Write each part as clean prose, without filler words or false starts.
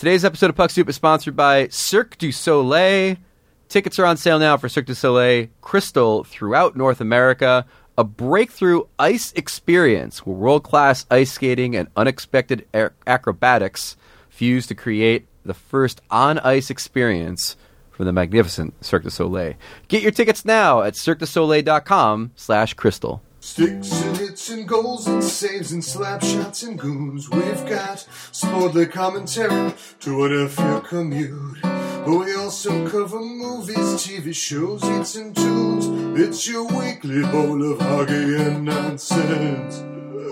Today's episode of Puck Soup is sponsored by Cirque du Soleil. Tickets are on sale now for Cirque du Soleil Crystal throughout North America. A breakthrough ice experience where world-class ice skating and unexpected acrobatics fuse to create the first on-ice experience for the magnificent Cirque du Soleil. Get your tickets now at cirquedusoleil.com/crystal. Sticks and hits and goals and saves and slap shots and goons. We've got sportly commentary to what if your commute. We also cover movies, TV shows, hits and tunes. It's your weekly bowl of hockey and nonsense.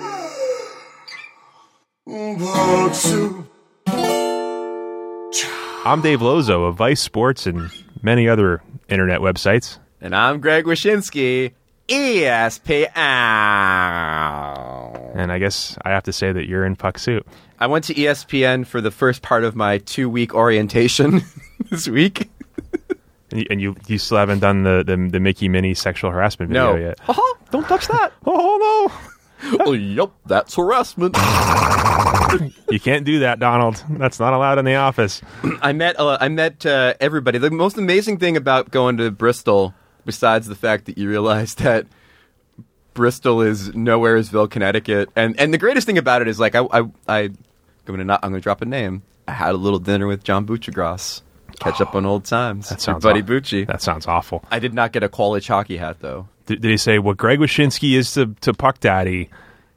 Puck Soup. I'm Dave Lozo of Vice Sports and many other internet websites. And I'm Greg Wyshynski, ESPN. And I guess I have to say that you're in Puck Soup. I went to ESPN for the first part of my 2-week orientation this week. And you still haven't done the Mickey Minnie sexual harassment video yet. Don't touch that. Oh, no. Oh, yup, that's harassment. You can't do that, Donald. That's not allowed in the office. I met everybody. The most amazing thing about going to Bristol, besides the fact that you realize that Bristol is Nowheresville, Connecticut, and the greatest thing about it is like I'm gonna drop a name. I had a little dinner with John Buccigross. Catch up on old times. That sounds Buddy Bucci. That sounds awful. I did not get a college hockey hat though. Did he say what Greg Wyshynski is to Puck Daddy?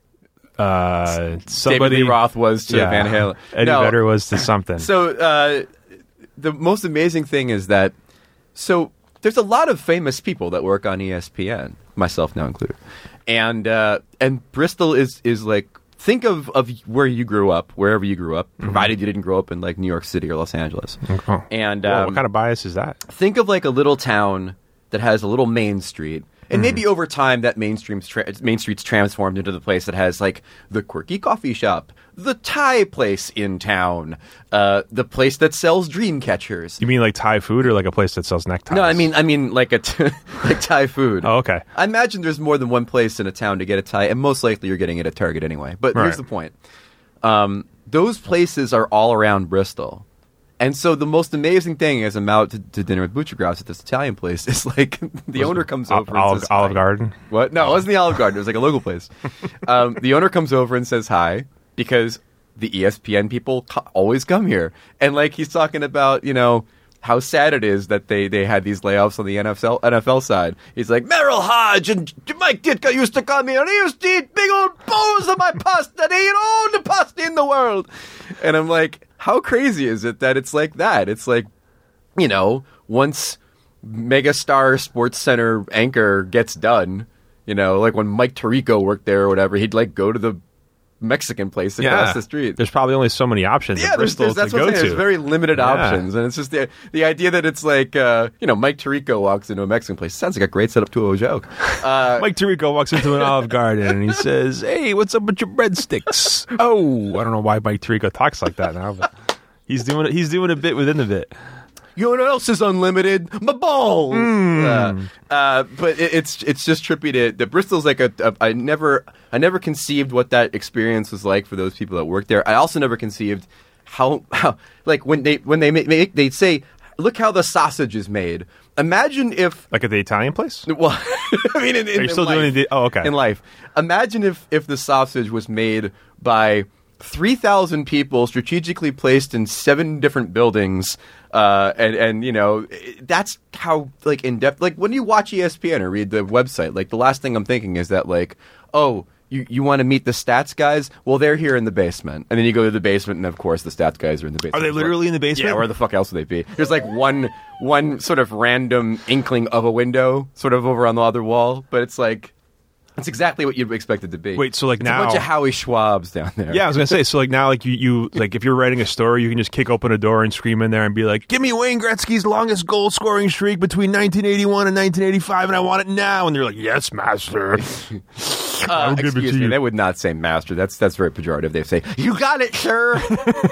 David Lee Roth was to Van Halen. Eddie Vedder was to something. So the most amazing thing is that there's a lot of famous people that work on ESPN, myself now included, and Bristol is like, think of where you grew up, wherever you grew up, provided you didn't grow up in like New York City or Los Angeles. Oh. And what kind of bias is that? Think of like a little town that has a little main street. And maybe over time that main street's transformed into the place that has like the quirky coffee shop, the Thai place in town, the place that sells dream catchers. You mean like Thai food or like a place that sells neckties? No, I mean like like Thai food. Oh, okay. I imagine there's more than one place in a town to get a Thai, and most likely you're getting it at Target anyway. But here's the point. Those places are all around Bristol. And so the most amazing thing is I'm out to dinner with Buccigross at this Italian place. It's like the owner comes over and says Olive hi. Garden? What? No, it wasn't the Olive Garden. It was like a local place. The owner comes over and says hi because the ESPN people always come here. And like he's talking about, how sad it is that they had these layoffs on the NFL side. He's like, Merrill Hodge and Mike Ditka used to come here and he used to eat big old bowls of my pasta. They eat all the pasta in the world. And I'm like, how crazy is it that it's like that? It's like, once megastar Sports Center anchor gets done, like when Mike Tirico worked there or whatever, he'd like go to the Mexican place across the street. There's probably only so many options in Bristol that's to what go I'm saying. to. There's very limited options. And it's just the idea that it's like, Mike Tirico walks into a Mexican place. Sounds like a great setup to a joke. Mike Tirico walks into an Olive Garden and he says, hey, what's up with your breadsticks? Oh, I don't know why Mike Tirico talks like that now, but he's doing a bit within the bit. You know what else is unlimited? My balls. But it's just trippy that Bristol's like I never conceived what that experience was like for those people that work there. I also never conceived how like when they say, look how the sausage is made. Imagine if like at the Italian place. Well, I mean, are you still doing it? Oh, okay. In life, imagine if the sausage was made by 3,000 people strategically placed in 7 different buildings, and that's how like in depth. Like when you watch ESPN or read the website, like the last thing I'm thinking is that like, oh, you want to meet the stats guys? Well, they're here in the basement, and then you go to the basement, and of course the stats guys are in the basement. Are they literally in the basement? Yeah, where the fuck else would they be? There's like one sort of random inkling of a window, sort of over on the other wall, but it's like. It's exactly what you'd expect it to be. Wait, so like it's now a bunch of Howie Schwabs down there. Yeah, I was gonna say. So like now, like you like if you're writing a story, you can just kick open a door and scream in there and be like, "Give me Wayne Gretzky's longest goal scoring streak between 1981 and 1985, and I want it now." And they're like, "Yes, master." I'll give it to Excuse me, you. they would not say master. That's very pejorative. They say, "You got it, sir."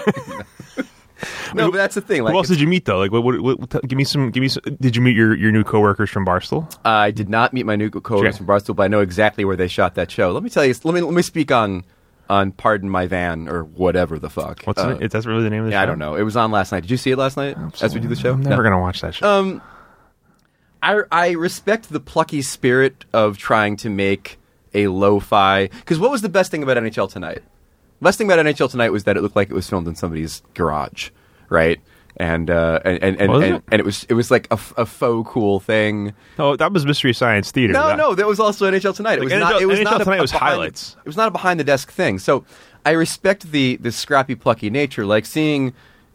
No, but that's the thing. Like, who else did you meet though? Like, what give me some. Did you meet your new coworkers from Barstool? I did not meet my new coworkers from Barstool, but I know exactly where they shot that show. Let me tell you. Let me speak on on Pardon My Van or whatever the fuck. What's it? That's really the name of the show? I don't know. It was on last night. Did you see it last night as we do the show? I'm never going to watch that show. I respect the plucky spirit of trying to make a lo-fi. Because what was the best thing about NHL Tonight? The best thing about NHL Tonight was that it looked like it was filmed in somebody's garage, right? And it was like a faux cool thing. Oh, that was Mystery Science Theater. No, that was also NHL Tonight. It was not. It was NHL not Tonight was highlights. It was not a behind the desk thing. So I respect the scrappy, plucky nature, like seeing,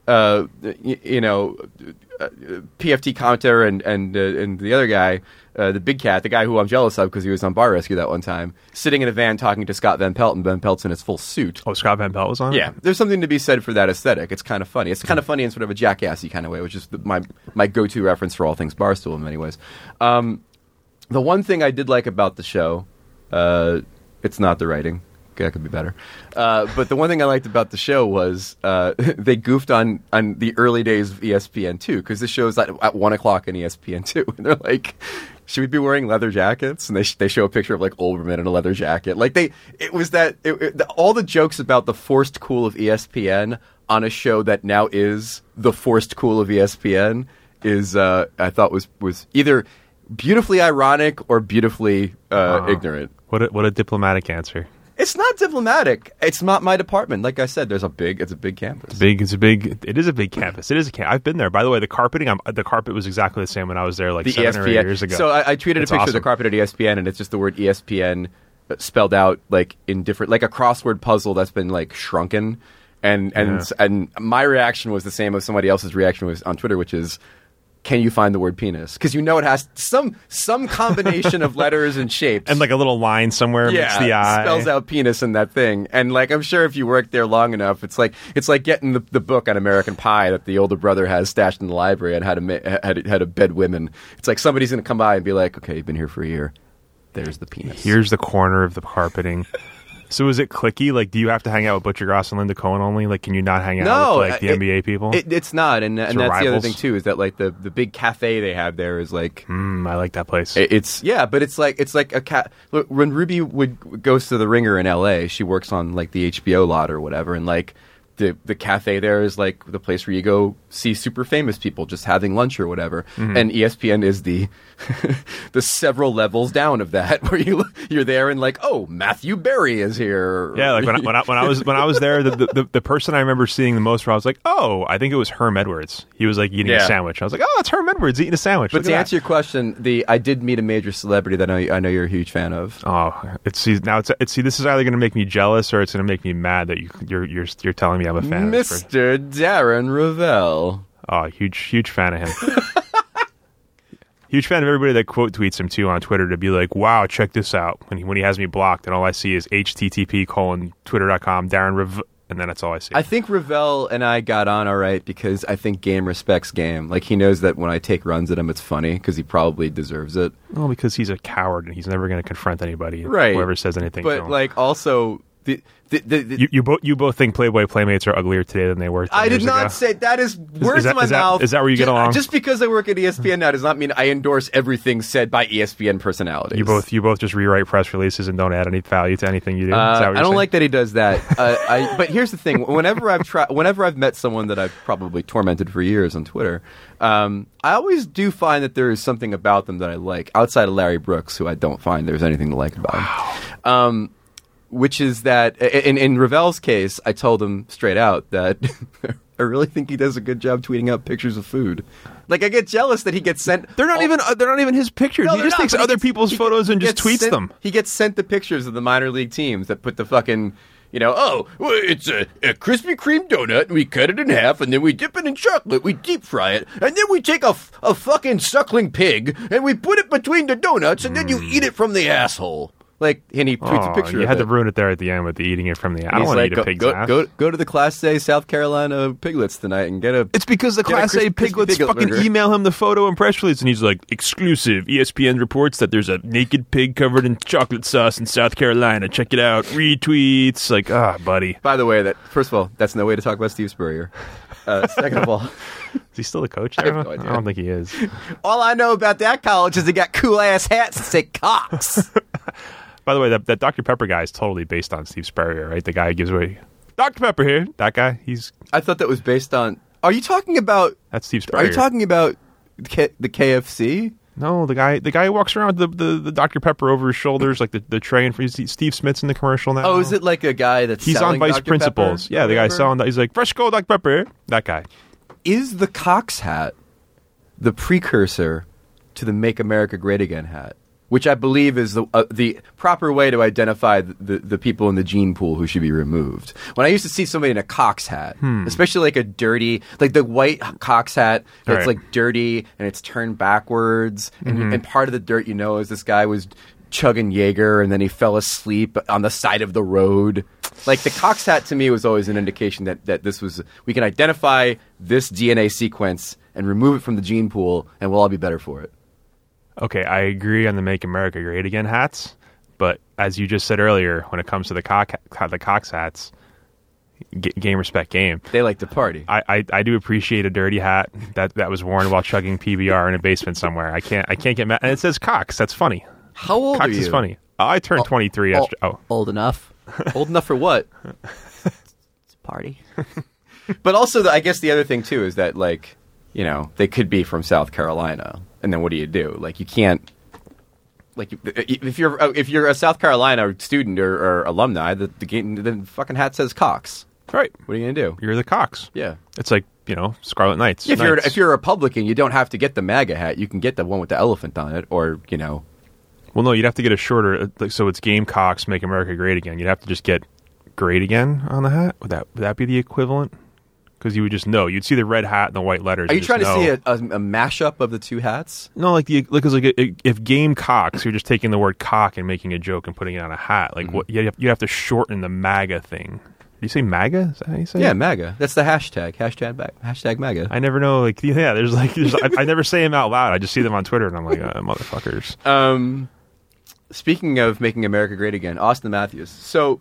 PFT commentator and the other guy, the big cat, the guy who I'm jealous of because he was on Bar Rescue that one time, sitting in a van talking to Scott Van Pelt, and Van Pelt's in his full suit. Oh, Scott Van Pelt was on it? Yeah, there's something to be said for that aesthetic. It's kind of funny. It's kind of funny in sort of a jackassy kind of way, which is my go-to reference for all things Barstool in many ways. The one thing I did like about the show, it's not the writing. That could be better. But the one thing I liked about the show was they goofed on the early days of ESPN2, because the show's at 1 o'clock on ESPN2. And they're like, should we be wearing leather jackets? And they show a picture of like Olbermann in a leather jacket. Like all the jokes about the forced cool of ESPN on a show that now is the forced cool of ESPN is, I thought was either beautifully ironic or beautifully ignorant. What a diplomatic answer. It's not diplomatic. It's not my department. Like I said, it's a big campus. It is a big campus. It is a campus. I've been there. By the way, the carpet was exactly the same when I was there like 7 or 8 years ago. So I tweeted a picture awesome. of the carpet at ESPN, and it's just the word ESPN spelled out like in different, like a crossword puzzle that's been like shrunken. And my reaction was the same as somebody else's reaction was on Twitter, which is, can you find the word penis? Because it has some combination of letters and shapes. And like a little line somewhere makes the eye. Spells out penis in that thing. And like, I'm sure if you work there long enough, it's like getting the book on American Pie that the older brother has stashed in the library and how to bed women. It's like somebody's going to come by and be like, okay, you've been here for a year. There's the penis. Here's the corner of the carpeting. So is it cliquey? Like, do you have to hang out with Butcher Gross and Linda Cohen only? Like, can you not hang out with like the NBA people? It's not, and that's rivals? the other thing too, is that like the big cafe they have there is like, I like that place. But it's like a cat. Look, when Ruby goes to the Ringer in LA, she works on like the HBO lot or whatever, and like the cafe there is like the place where you go see super famous people just having lunch or whatever. Mm-hmm. And ESPN is the several levels down of that, where you're there and like, oh, Matthew Berry is here. Yeah, like when I was there, the person I remember seeing the most, where I was like, oh, I think it was Herm Edwards. He was like eating a sandwich. I was like, oh, it's Herm Edwards eating a sandwich. But to answer your question, I did meet a major celebrity that I know you're a huge fan of. Oh, this is either going to make me jealous or it's going to make me mad that you're telling me I'm a fan. Mr. Darren Ravel. Oh, huge fan of him. Huge fan of everybody that quote tweets him too on Twitter to be like, wow, check this out. When he has me blocked and all I see is http://twitter.com Darren Ravel, and then that's all I see. I think Ravel and I got on all right because I think Game respects Game. Like, he knows that when I take runs at him, it's funny because he probably deserves it. Well, because he's a coward and he's never going to confront anybody, right? Whoever says anything. But like, also. You both think Playboy Playmates are uglier today than they were 10 I did years not ago? say that. Is words in my mouth. Is that where you get along? Just because I work at ESPN now does not mean I endorse everything said by ESPN personalities. You both just rewrite press releases and don't add any value to anything you do. Is that what you're I don't saying? like that he does that. But here's the thing: whenever I've met someone that I've probably tormented for years on Twitter, I always do find that there is something about them that I like, outside of Larry Brooks, who I don't find there's anything to like about him. Which is that, in Ravel's case, I told him straight out that I really think he does a good job tweeting out pictures of food. Like, I get jealous that he gets sent. They're not even his pictures. No, he just takes other people's photos and just tweets them. He gets sent the pictures of the minor league teams that put the fucking, it's a Krispy Kreme donut, and we cut it in half, and then we dip it in chocolate, we deep fry it, and then we take a fucking suckling pig, and we put it between the donuts, and then you eat it from the asshole. Like, and he tweets a picture of it. You had to ruin it there at the end with the eating it from the... I don't want to eat a pig's ass. Go to the Class A South Carolina Piglets tonight and get a... It's because the Class A Piglets fucking email him the photo and press release, and he's like, exclusive, ESPN reports that there's a naked pig covered in chocolate sauce in South Carolina. Check it out. Retweets. Like, buddy. By the way, first of all, that's no way to talk about Steve Spurrier. Second of all... Is he still a coach there? I have no idea. I don't think he is. All I know about that college is they got cool-ass hats that say Cox. By the way, that Dr. Pepper guy is totally based on Steve Spurrier, right? The guy who gives away Dr. Pepper here. That guy. I thought that was based on. Are you talking about? That's Steve Spurrier. Are you talking about the KFC? No, the guy who walks around with the Dr. Pepper over his shoulders, like the tray, and Steve Smith's in the commercial now. Oh, is it like a guy that's he's selling on Vice Dr. Principals? Pepper? Yeah, the guy selling that. He's like, fresh go, Dr. Pepper. That guy. Is the Cox hat the precursor to the Make America Great Again hat? Which I believe is the proper way to identify the people in the gene pool who should be removed. When I used to see somebody in a Cox hat, especially like a dirty, like the white Cox hat that's like dirty and it's turned backwards, and part of the dirt is this guy was chugging Jaeger and then he fell asleep on the side of the road. Like the Cox hat to me was always an indication that this was, we can identify this DNA sequence and remove it from the gene pool and we'll all be better for it. Okay, I agree on the Make America Great Again hats, but as you just said earlier, when it comes to the Cox hats, game respect game. They like to party. I do appreciate a dirty hat that was worn while chugging PBR in a basement somewhere. I can't get mad. And it says Cox. That's funny. How old Cox are you? is funny. I turned 23 yesterday. Oh, Old enough. Old enough for what? It's a party. But also, I guess the other thing too is that they could be from South Carolina, and then what do you do? Like you can't. Like if you're a South Carolina student or alumni, the fucking hat says Cox. right. What are you gonna do? You're the Cox. Yeah. It's like, Scarlet Knights. If you're a Republican, you don't have to get the MAGA hat. You can get the one with the elephant on it, or Well, no, you'd have to get a shorter. So it's Gamecocks Make America Great Again. You'd have to just get Great Again on the hat. Would that be the equivalent? Because you would just know. You'd see the red hat and the white letters. Are you trying to see it? a mashup of the two hats? No, if Gamecocks, you're just taking the word cock and making a joke and putting it on a hat. Like what? You have to shorten the MAGA thing. Do you say MAGA? Is that how you say Yeah, it? MAGA. That's the hashtag. Hashtag MAGA. I never know. I never say them out loud. I just see them on Twitter and I'm like, motherfuckers. Speaking of making America great again, Austin Matthews. So,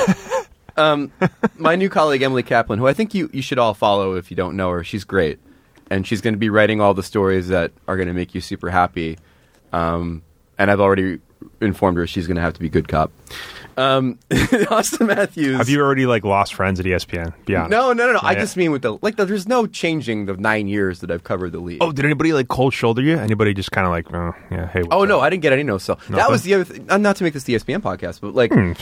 my new colleague Emily Kaplan, who I think you should all follow if you don't know her. She's great, and she's going to be writing all the stories that are going to make you super happy. And I've already informed her she's going to have to be good cop. Austin Matthews. Have you already lost friends at ESPN? Be honest. No. Not I yet. just mean with there's no changing the 9 years that I've covered the league. Oh, did anybody cold shoulder you? Anybody just kind of oh, yeah, hey. Oh no, I didn't get any no sell. That was the other thing. Not to make this the ESPN podcast, but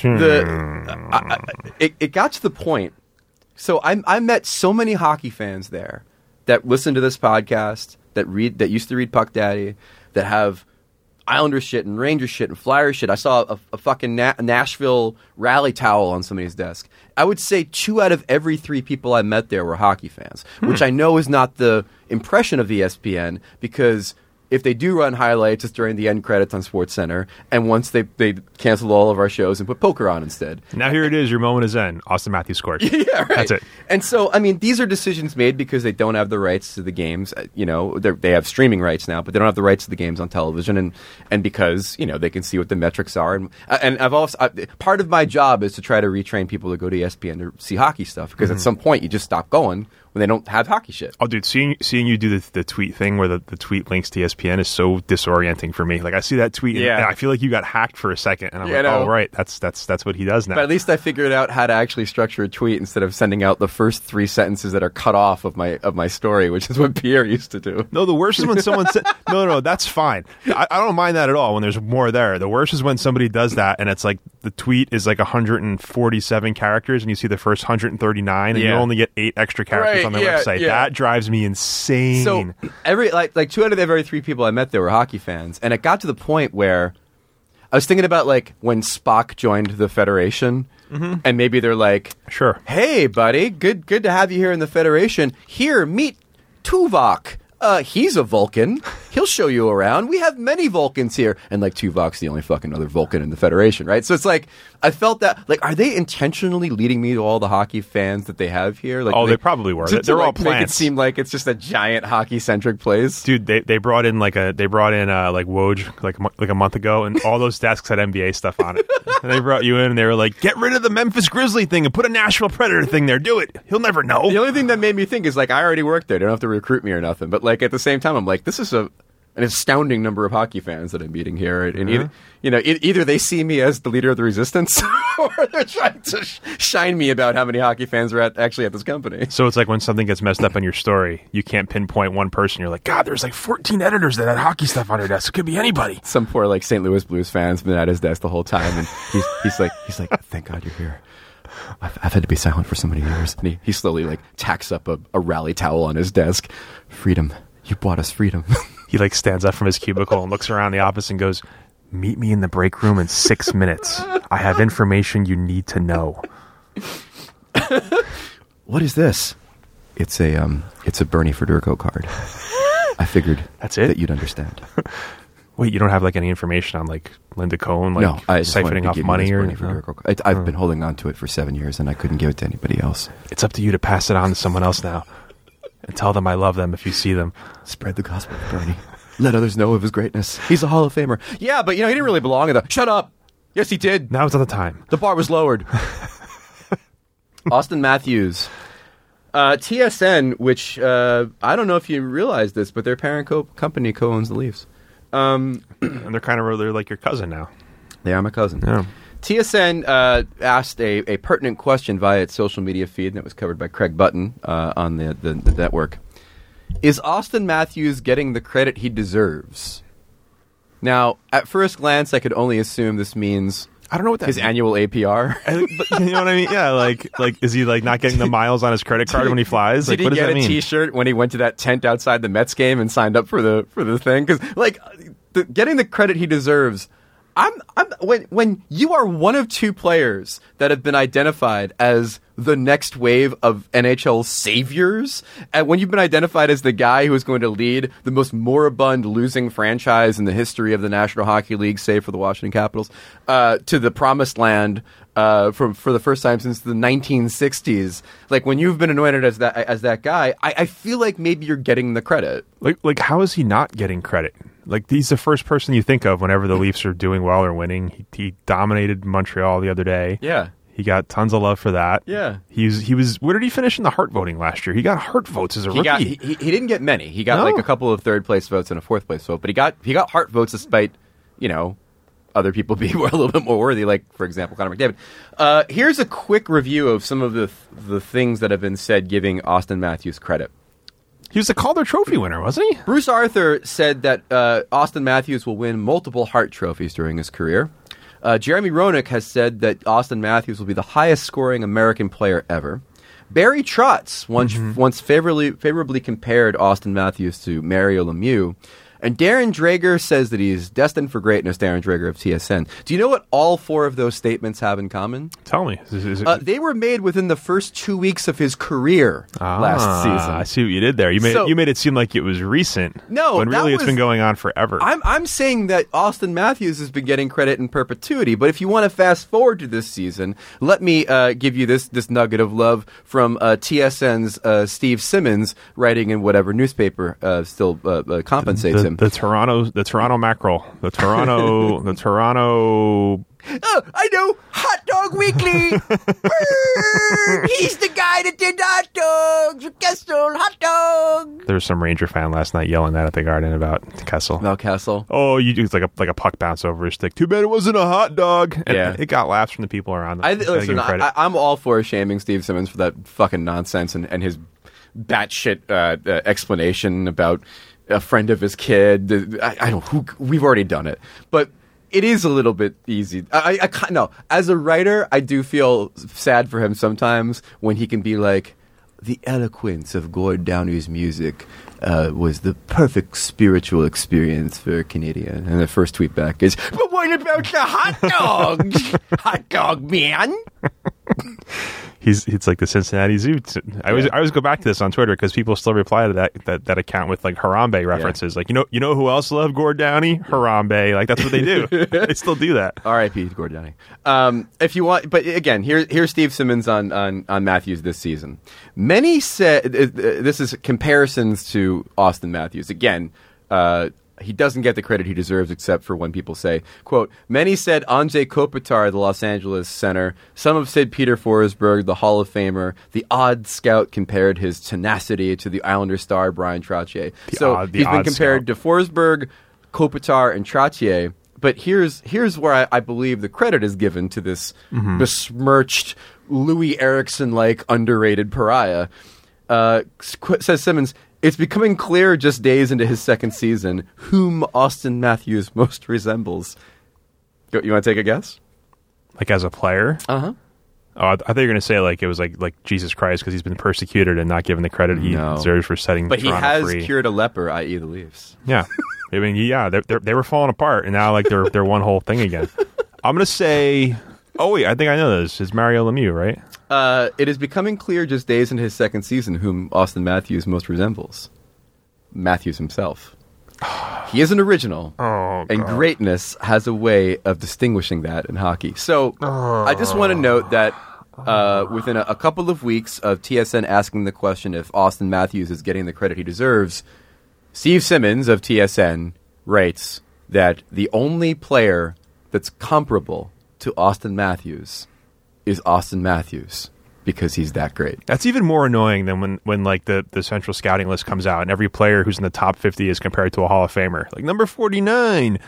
it got to the point. So I met so many hockey fans there that listen to this podcast, that used to read Puck Daddy, that have Islanders shit and Rangers shit and Flyers shit. I saw a fucking Nashville rally towel on somebody's desk. I would say 2 out of every 3 people I met there were hockey fans, which I know is not the impression of ESPN, because if they do run highlights, it's during the end credits on SportsCenter, and once they canceled all of our shows and put poker on instead. Now here it is. Your moment is in. Austin Matthews scored. Yeah, right. That's it. And so, these are decisions made because they don't have the rights to the games. They have streaming rights now, but they don't have the rights to the games on television, and because they can see what the metrics are. And I've also part of my job is to try to retrain people to go to ESPN to see hockey stuff, because at some point you just stop going when they don't have hockey shit. Oh, dude, seeing you do the tweet thing where the tweet links to ESPN is so disorienting for me. Like, I see that tweet and I feel like you got hacked for a second, and I'm oh, right, that's what he does now. But at least I figured out how to actually structure a tweet instead of sending out the first 3 sentences that are cut off of my story, which is what Pierre used to do. No, the worst is when someone said, no, that's fine. I don't mind that at all when there's more there. The worst is when somebody does that and it's like the tweet is 147 characters and you see the first 139 and you only get 8 extra characters on the website. Yeah. That drives me insane. So every 2 out of every 3 people I met there were hockey fans, and it got to the point where I was thinking about when Spock joined the Federation, and maybe they're like, sure, hey buddy, good to have you here in the Federation. Here, meet Tuvok. He's a Vulcan. He'll show you around. We have many Vulcans here. And Tuvok's the only fucking other Vulcan in the Federation, right? So it's I felt that, are they intentionally leading me to all the hockey fans that they have here? They probably were. They're all plants. Make it seem like it's just a giant hockey-centric place. Dude, they brought in Woj like a month ago, and all those desks had NBA stuff on it. And they brought you in, and they were like, get rid of the Memphis Grizzly thing and put a Nashville Predator thing there. Do it. He'll never know. The only thing that made me think is I already worked there. They don't have to recruit me or nothing. But at the same time, I'm like, this is an an astounding number of hockey fans that I'm meeting here, and either they see me as the leader of the resistance, or they're trying to shine me about how many hockey fans are actually at this company. So it's like when something gets messed up on your story, you can't pinpoint one person. You're like, God, there's like 14 editors that had hockey stuff on their desk. It could be anity. Some poor like St. Louis Blues fan's been at his desk the whole time, and he's like, thank God you're here. I've had to be silent for so many years. And he slowly like tacks up a rally towel on his desk. Freedom. You brought us freedom. He like stands up from his cubicle and looks around the office and goes, meet me in the break room in 6 minutes. I have information you need to know. What is this? It's a Bernie Federico card. I figured that's it? That you'd understand. Wait, you don't have like any information on like Linda Cohn, like no, I just siphoning off money or anything? I've been holding on to it for 7 years and I couldn't give it to anybody else. It's up to you to pass it on to someone else now and tell them I love them if you see them. Spread the gospel of Bernie. Let others know of his greatness. He's a Hall of Famer. Yeah, but he didn't really belong in the... Shut up! Yes, he did. Now's not the time. The bar was lowered. Austin Matthews. TSN, which I don't know if you realize this, but their parent company co-owns the Leafs. And they're like your cousin now. They are my cousin. Yeah. TSN asked a pertinent question via its social media feed, and it was covered by Craig Button on the network. Is Austin Matthews getting the credit he deserves? Now, at first glance, I could only assume this means I don't know what that his means. annual APR. But you know what I mean? Yeah, like is he like not getting the miles on his credit card when he flies? Did Like, what he does get that a mean? T-shirt when he went to that tent outside the Mets game and signed up for the thing? Because getting the credit he deserves. When you are one of two players that have been identified as the next wave of NHL saviors, and when you've been identified as the guy who is going to lead the most moribund losing franchise in the history of the National Hockey League, save for the Washington Capitals, to the promised land for the first time since the 1960s, like when you've been anointed as that guy, I feel like maybe you're getting the credit. Like how is he not getting credit? Like he's the first person you think of whenever the Leafs are doing well or winning. He dominated Montreal the other day. Yeah. He got tons of love for that. Yeah. He was where did he finish in the Hart voting last year? He got Hart votes as a rookie. He didn't get many. He got like a couple of third place votes and a fourth place vote, but he got Hart votes despite, other people being a little bit more worthy, like, for example, Connor McDavid. Here's a quick review of some of the things that have been said giving Austin Matthews credit. He was the Calder Trophy winner, wasn't he? Bruce Arthur said that Austin Matthews will win multiple Hart trophies during his career. Jeremy Roenick has said that Austin Matthews will be the highest scoring American player ever. Barry Trotz once favorably compared Austin Matthews to Mario Lemieux. And Darren Drager says that he's destined for greatness, Darren Drager of TSN. Do you know what all four of those statements have in common? Tell me. They were made within the first 2 weeks of his career last season. I see what you did there. You made it seem like it was recent. No, when really it's been going on forever. I'm saying that Austin Matthews has been getting credit in perpetuity, but if you want to fast forward to this season, let me give you this nugget of love from TSN's Steve Simmons, writing in whatever newspaper still compensates him. The Toronto Mackerel. The Toronto. Oh, I know! Hot Dog Weekly! He's the guy that did hot dogs! Kessel, hot dog! There was some Ranger fan last night yelling that at the Garden about Kessel. About Kessel? Oh, it's like a puck bounce over his stick. Too bad it wasn't a hot dog. And yeah. It got laughs from the people around them. Listen, I'm all for shaming Steve Simmons for that fucking nonsense and his batshit explanation about a friend of his kid. I don't. We've already done it, but it is a little bit easy. No, as a writer, I do feel sad for him sometimes when he can be like, the eloquence of Gord Downie's music was the perfect spiritual experience for a Canadian. And the first tweet back is, but what about the hot dog? Hot dog man. It's like the Cincinnati Zoo. I always go back to this on Twitter because people still reply to that account with like Harambe references. Yeah. Like you know who else loved Gord Downie? Harambe. Like that's what they do. They still do that. R.I.P. Gord Downie. If you want, but again, here's Steve Simmons on Matthews this season. Many said this is comparisons to Austin Matthews. Again, he doesn't get the credit he deserves, except for when people say, quote, many said Anze Kopitar, the Los Angeles center. Some have said Peter Forsberg, the Hall of Famer. The odd scout compared his tenacity to the Islander star Brian Trottier. He's been compared to Forsberg, Kopitar, and Trottier. But here's where I believe the credit is given to this besmirched Louis Erickson-like underrated pariah. Says Simmons, it's becoming clear just days into his second season whom Austin Matthews most resembles. You want to take a guess? Like as a player? Uh-huh. Oh, I thought you were going to say like it was like Jesus Christ because he's been persecuted and not given the credit he deserves for setting But Toronto he has free. cured a leper, i.e. the Leafs. Yeah. I mean, they were falling apart, and now like they're one whole thing again. I'm going to say, oh wait, I think I know this. It's Mario Lemieux, right? It is becoming clear just days into his second season whom Austin Matthews most resembles. Matthews himself. He is an original, and greatness has a way of distinguishing that in hockey. So I just want to note that within a couple of weeks of TSN asking the question if Austin Matthews is getting the credit he deserves, Steve Simmons of TSN writes that the only player that's comparable to Austin Matthews is Austin Matthews because he's that great. That's even more annoying than when like the central scouting list comes out and every player who's in the top 50 is compared to a Hall of Famer. Like number 49,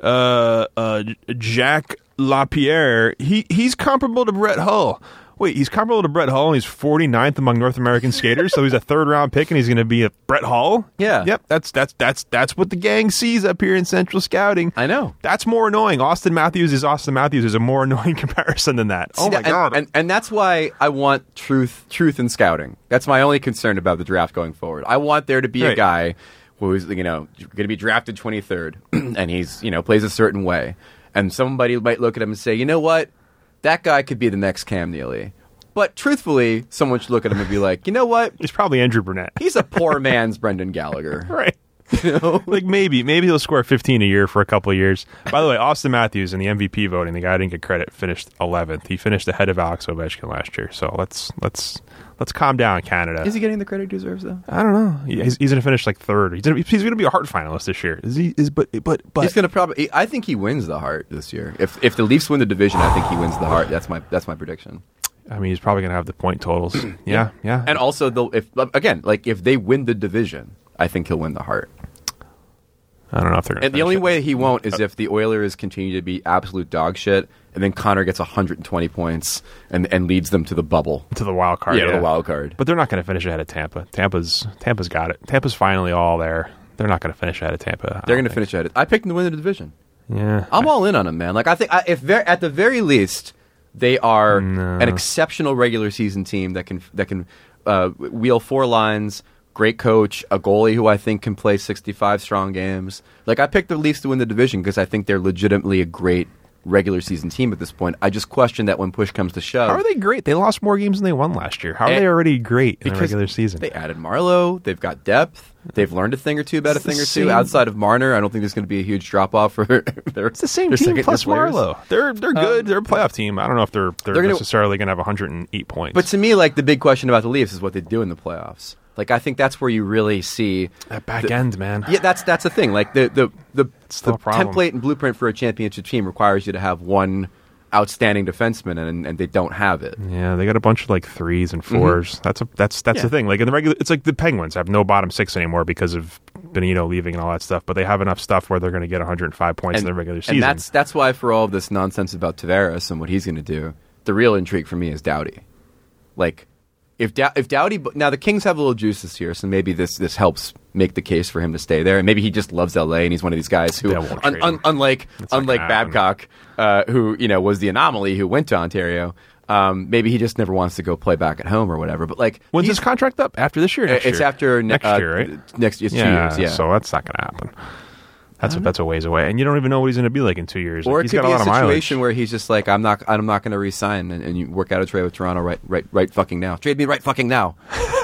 Jacques Lapierre, he's comparable to Brett Hull. Wait, he's comparable to Brett Hull and he's 49th among North American skaters, so he's a third round pick and he's going to be a Brett Hull? Yeah. Yep, that's what the gang sees up here in Central Scouting. I know. That's more annoying. Austin Matthews is a more annoying comparison than that. Oh my God. And that's why I want truth in scouting. That's my only concern about the draft going forward. I want there to be a guy who's, going to be drafted 23rd and he's, plays a certain way. And somebody might look at him and say, you know what? That guy could be the next Cam Neely. But truthfully, someone should look at him and be like, you know what? He's probably Andrew Burnett. He's a poor man's Brendan Gallagher. Right. Like maybe he'll score 15 a year for a couple of years. By the way, Austin Matthews in the MVP voting, the guy who didn't get credit, finished 11th. He finished ahead of Alex Ovechkin last year. So let's calm down, Canada. Is he getting the credit he deserves though? I don't know. He's going to finish like third. He's going to be a Hart finalist this year. But he's going to probably. I think he wins the Hart this year. If the Leafs win the division, I think he wins the Hart. That's my prediction. I mean, he's probably going to have the point totals. Yeah. And also, if they win the division, I think he'll win the Hart. I don't know if they're going to. And the only way he won't is if the Oilers continue to be absolute dog shit, and then Connor gets 120 points and leads them to the bubble. To the wild card. Yeah, the wild card. But they're not going to finish ahead of Tampa. Tampa's got it. Tampa's finally all there. They're not going to finish ahead of Tampa. They're going to finish ahead. I picked them to win the division. Yeah. I'm all in on them, man. Like I think if at the very least they are an exceptional regular season team that can wheel four lines. Great coach, a goalie who I think can play 65 strong games. Like, I picked the Leafs to win the division because I think they're legitimately a great regular season team at this point. I just question that when push comes to shove. How are they great? They lost more games than they won last year. How are they already great in the regular season? They added Marleau. They've got depth. They've learned a thing or two about a thing or two. Outside of Marner, I don't think there's going to be a huge drop-off for their It's the same team plus Marleau. They're good. They're a playoff team. I don't know if they're necessarily going to have 108 points. But to me, like, the big question about the Leafs is what they do in the playoffs. Like, I think that's where you really see that back end, man. Yeah, that's the thing. Like the template and blueprint for a championship team requires you to have one outstanding defenseman, and they don't have it. Yeah, they got a bunch of like 3s and 4s. That's the thing. Like in the regular, it's like the Penguins have no bottom 6 anymore because of Benito leaving and all that stuff. But they have enough stuff where they're going to get 105 points in the regular season. And that's why for all of this nonsense about Tavares and what he's going to do, the real intrigue for me is Doughty. Like. If Doughty, now the Kings have a little juice this year, so maybe this helps make the case for him to stay there. And maybe he just loves LA, and he's one of these guys who, unlike Babcock, who was the anomaly who went to Ontario. Maybe he just never wants to go play back at home or whatever. But like, when's his contract up? After this year? It's after next year, right? Next year, 2 years. Yeah, so that's not going to happen. That's a ways away, and you don't even know what he's going to be like in 2 years. Or he's it could got be a lot a of situation mileage. where he's just like, I'm not going to re-sign, and you work out a trade with Toronto right fucking now. Trade me right fucking now.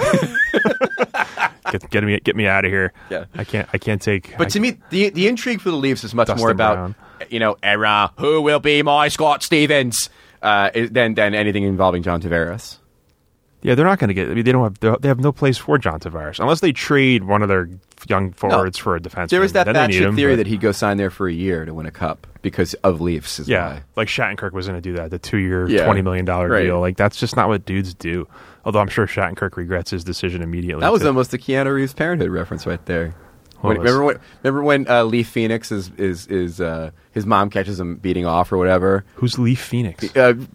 Get me out of here. Yeah, I can't take. But to me, the intrigue for the Leafs is much Dustin more about Brown. Who will be my Scott Stevens than anything involving John Tavares. Yeah, they're not going to get. I mean, they have no place for John Tavares unless they trade one of their young forwards for a defenseman. There was that Then they need batshit him, theory but- that he'd go sign there for a year to win a cup because of Leafs. Is Yeah, why. like Shattenkirk was going to do that, the 2-year, Yeah. $20 million Right. deal. Like, that's just not what dudes do. Although I'm sure Shattenkirk regrets his decision immediately. That was to- almost a Keanu Reeves Parenthood reference right there. What was? Remember when Leaf Phoenix is his mom catches him beating off or whatever? Who's Leaf Phoenix?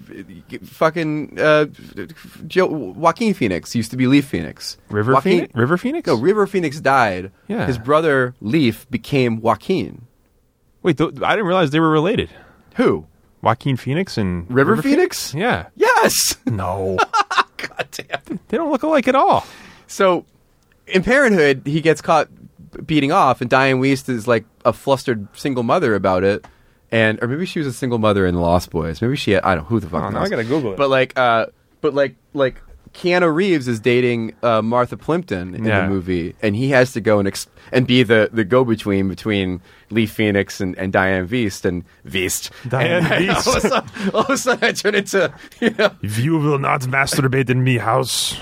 Joaquin Phoenix used to be Leaf Phoenix. River Joaquin- Phoenix? River Phoenix? No, River Phoenix died. Yeah. His brother Leaf became Joaquin. Wait, I didn't realize they were related. Who? Joaquin Phoenix and River Phoenix? Yeah. Yes. No. God damn. They don't look alike at all. So, in Parenthood, he gets caught beating off, and Diane Wiest is like a flustered single mother about it, or maybe she was a single mother in Lost Boys. Maybe she, I don't know who the fuck. Oh, now knows. I gotta Google it. But like Keanu Reeves is dating Martha Plimpton in Yeah. the movie, and he has to go and be the go between Leaf Phoenix and Diane Wiest and Wiest. Diane And Wiest. All of a sudden, I turn into If you will not masturbate in me house.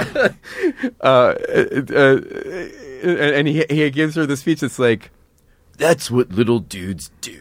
and he gives her the speech that's like, that's what little dudes do.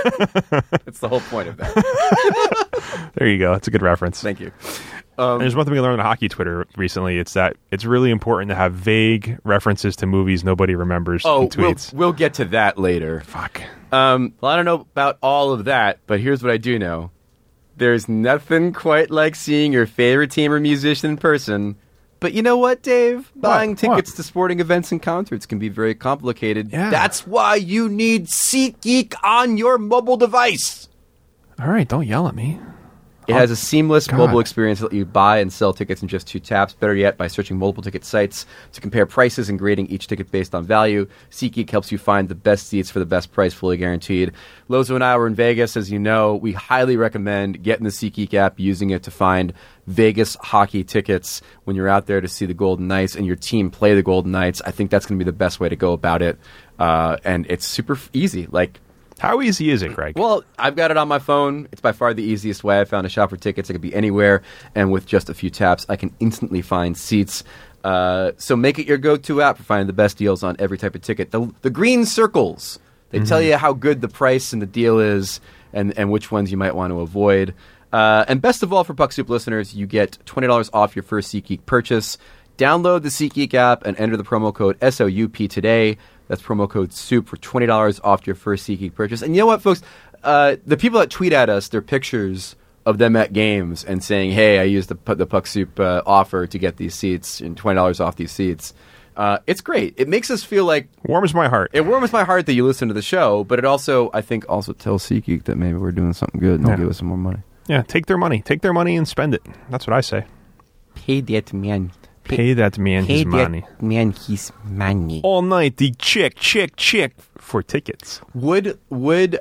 That's the whole point of that. There you go. That's a good reference. Thank you. And there's one thing we learned on hockey Twitter recently. It's that it's really important to have vague references to movies nobody remembers in tweets. We'll get to that later. Fuck. Well, I don't know about all of that, but here's what I do know. There's nothing quite like seeing your favorite team or musician in person. But you know what, Dave? Buying tickets to sporting events and concerts can be very complicated. Yeah. That's why you need SeatGeek on your mobile device. All right, don't yell at me. It has a seamless God. mobile experience that lets you buy and sell tickets in just 2 taps. Better yet, by searching multiple ticket sites to compare prices and grading each ticket based on value. SeatGeek helps you find the best seats for the best price, fully guaranteed. Lozo and I were in Vegas, as you know. We highly recommend getting the SeatGeek app, using it to find Vegas hockey tickets when you're out there to see the Golden Knights and your team play the Golden Knights. I think that's going to be the best way to go about it. And it's super easy. Like, How easy is it, Greg? well, I've got it on my phone. It's by far the easiest way I've found to shop for tickets. It could be anywhere, and with just a few taps, I can instantly find seats. So make it your go-to app for finding the best deals on every type of ticket. The green circles, they tell you how good the price and the deal is, and which ones you might want to avoid. And best of all, for Puck Soup listeners, you get $20 off your first SeatGeek purchase. Download the SeatGeek app and enter the promo code SOUP today. That's promo code SOUP for $20 off your first SeatGeek purchase. And you know what, folks? The people that tweet at us their pictures of them at games and saying, hey, I used the Puck Soup offer to get these seats and $20 off these seats. It's great. It makes us feel like... Warms my heart. It warms my heart that you listen to the show, but it also, I think, also tells SeatGeek that maybe we're doing something good and they'll give us some more money. Yeah, take their money. Take their money and spend it. That's what I say. Pay that man. Pay that man Pay his money. that man his money. All night, the chick for tickets. What was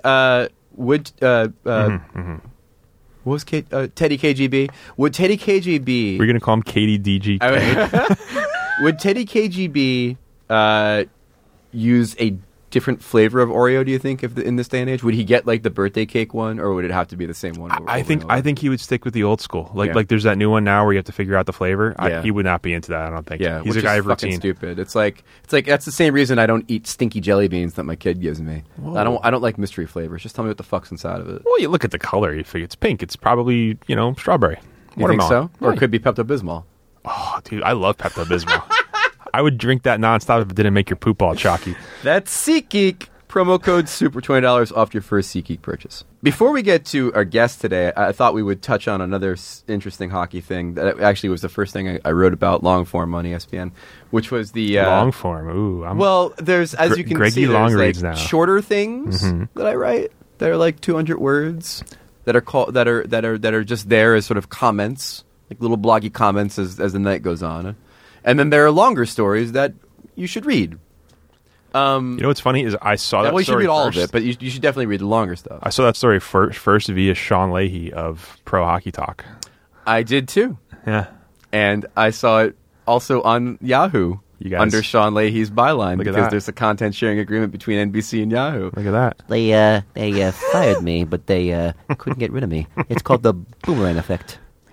Teddy KGB? Would Teddy KGB... We're going to call him Katie DG. Would Teddy KGB use a different flavor of Oreo, do you think, in this day and age? Would he get like the birthday cake one, or would it have to be the same one? I think he would stick with the old school. Yeah. Like there's that new one now where you have to figure out the flavor. Yeah. He would not be into that, I don't think. Yeah, He's which a guy is of fucking routine. stupid. It's like that's the same reason I don't eat stinky jelly beans that my kid gives me. I don't like mystery flavors. Just tell me what the fuck's inside of it. Well, you look at the color, you figure it's pink. It's probably, strawberry. You think so? Or Yeah. it could be Pepto-Bismol. Oh, dude, I love Pepto-Bismol. I would drink that nonstop if it didn't make your poop all chalky. That's SeatGeek. Promo code SUPER, $20 off your first SeatGeek purchase. Before we get to our guest today, I thought we would touch on another interesting hockey thing that actually was the first thing I wrote about long form on ESPN, which was the Long form. Ooh, well, there's, as you can Greggy see, there's long like reads now. shorter things that I write that are like 200 words that are called that are just there as sort of comments, like little bloggy comments as the night goes on, and then there are longer stories that you should read. You know what's funny is I saw that Well, you should story read all first. of it, but you should definitely read the longer stuff. I saw that story first via Sean Leahy of Pro Hockey Talk. I did too, Yeah. and I saw it also on Yahoo You guys- under Sean Leahy's byline Look at because that. there's a content sharing agreement between NBC and Yahoo. Look at that. They fired me, but they couldn't get rid of me. It's called the boomerang effect.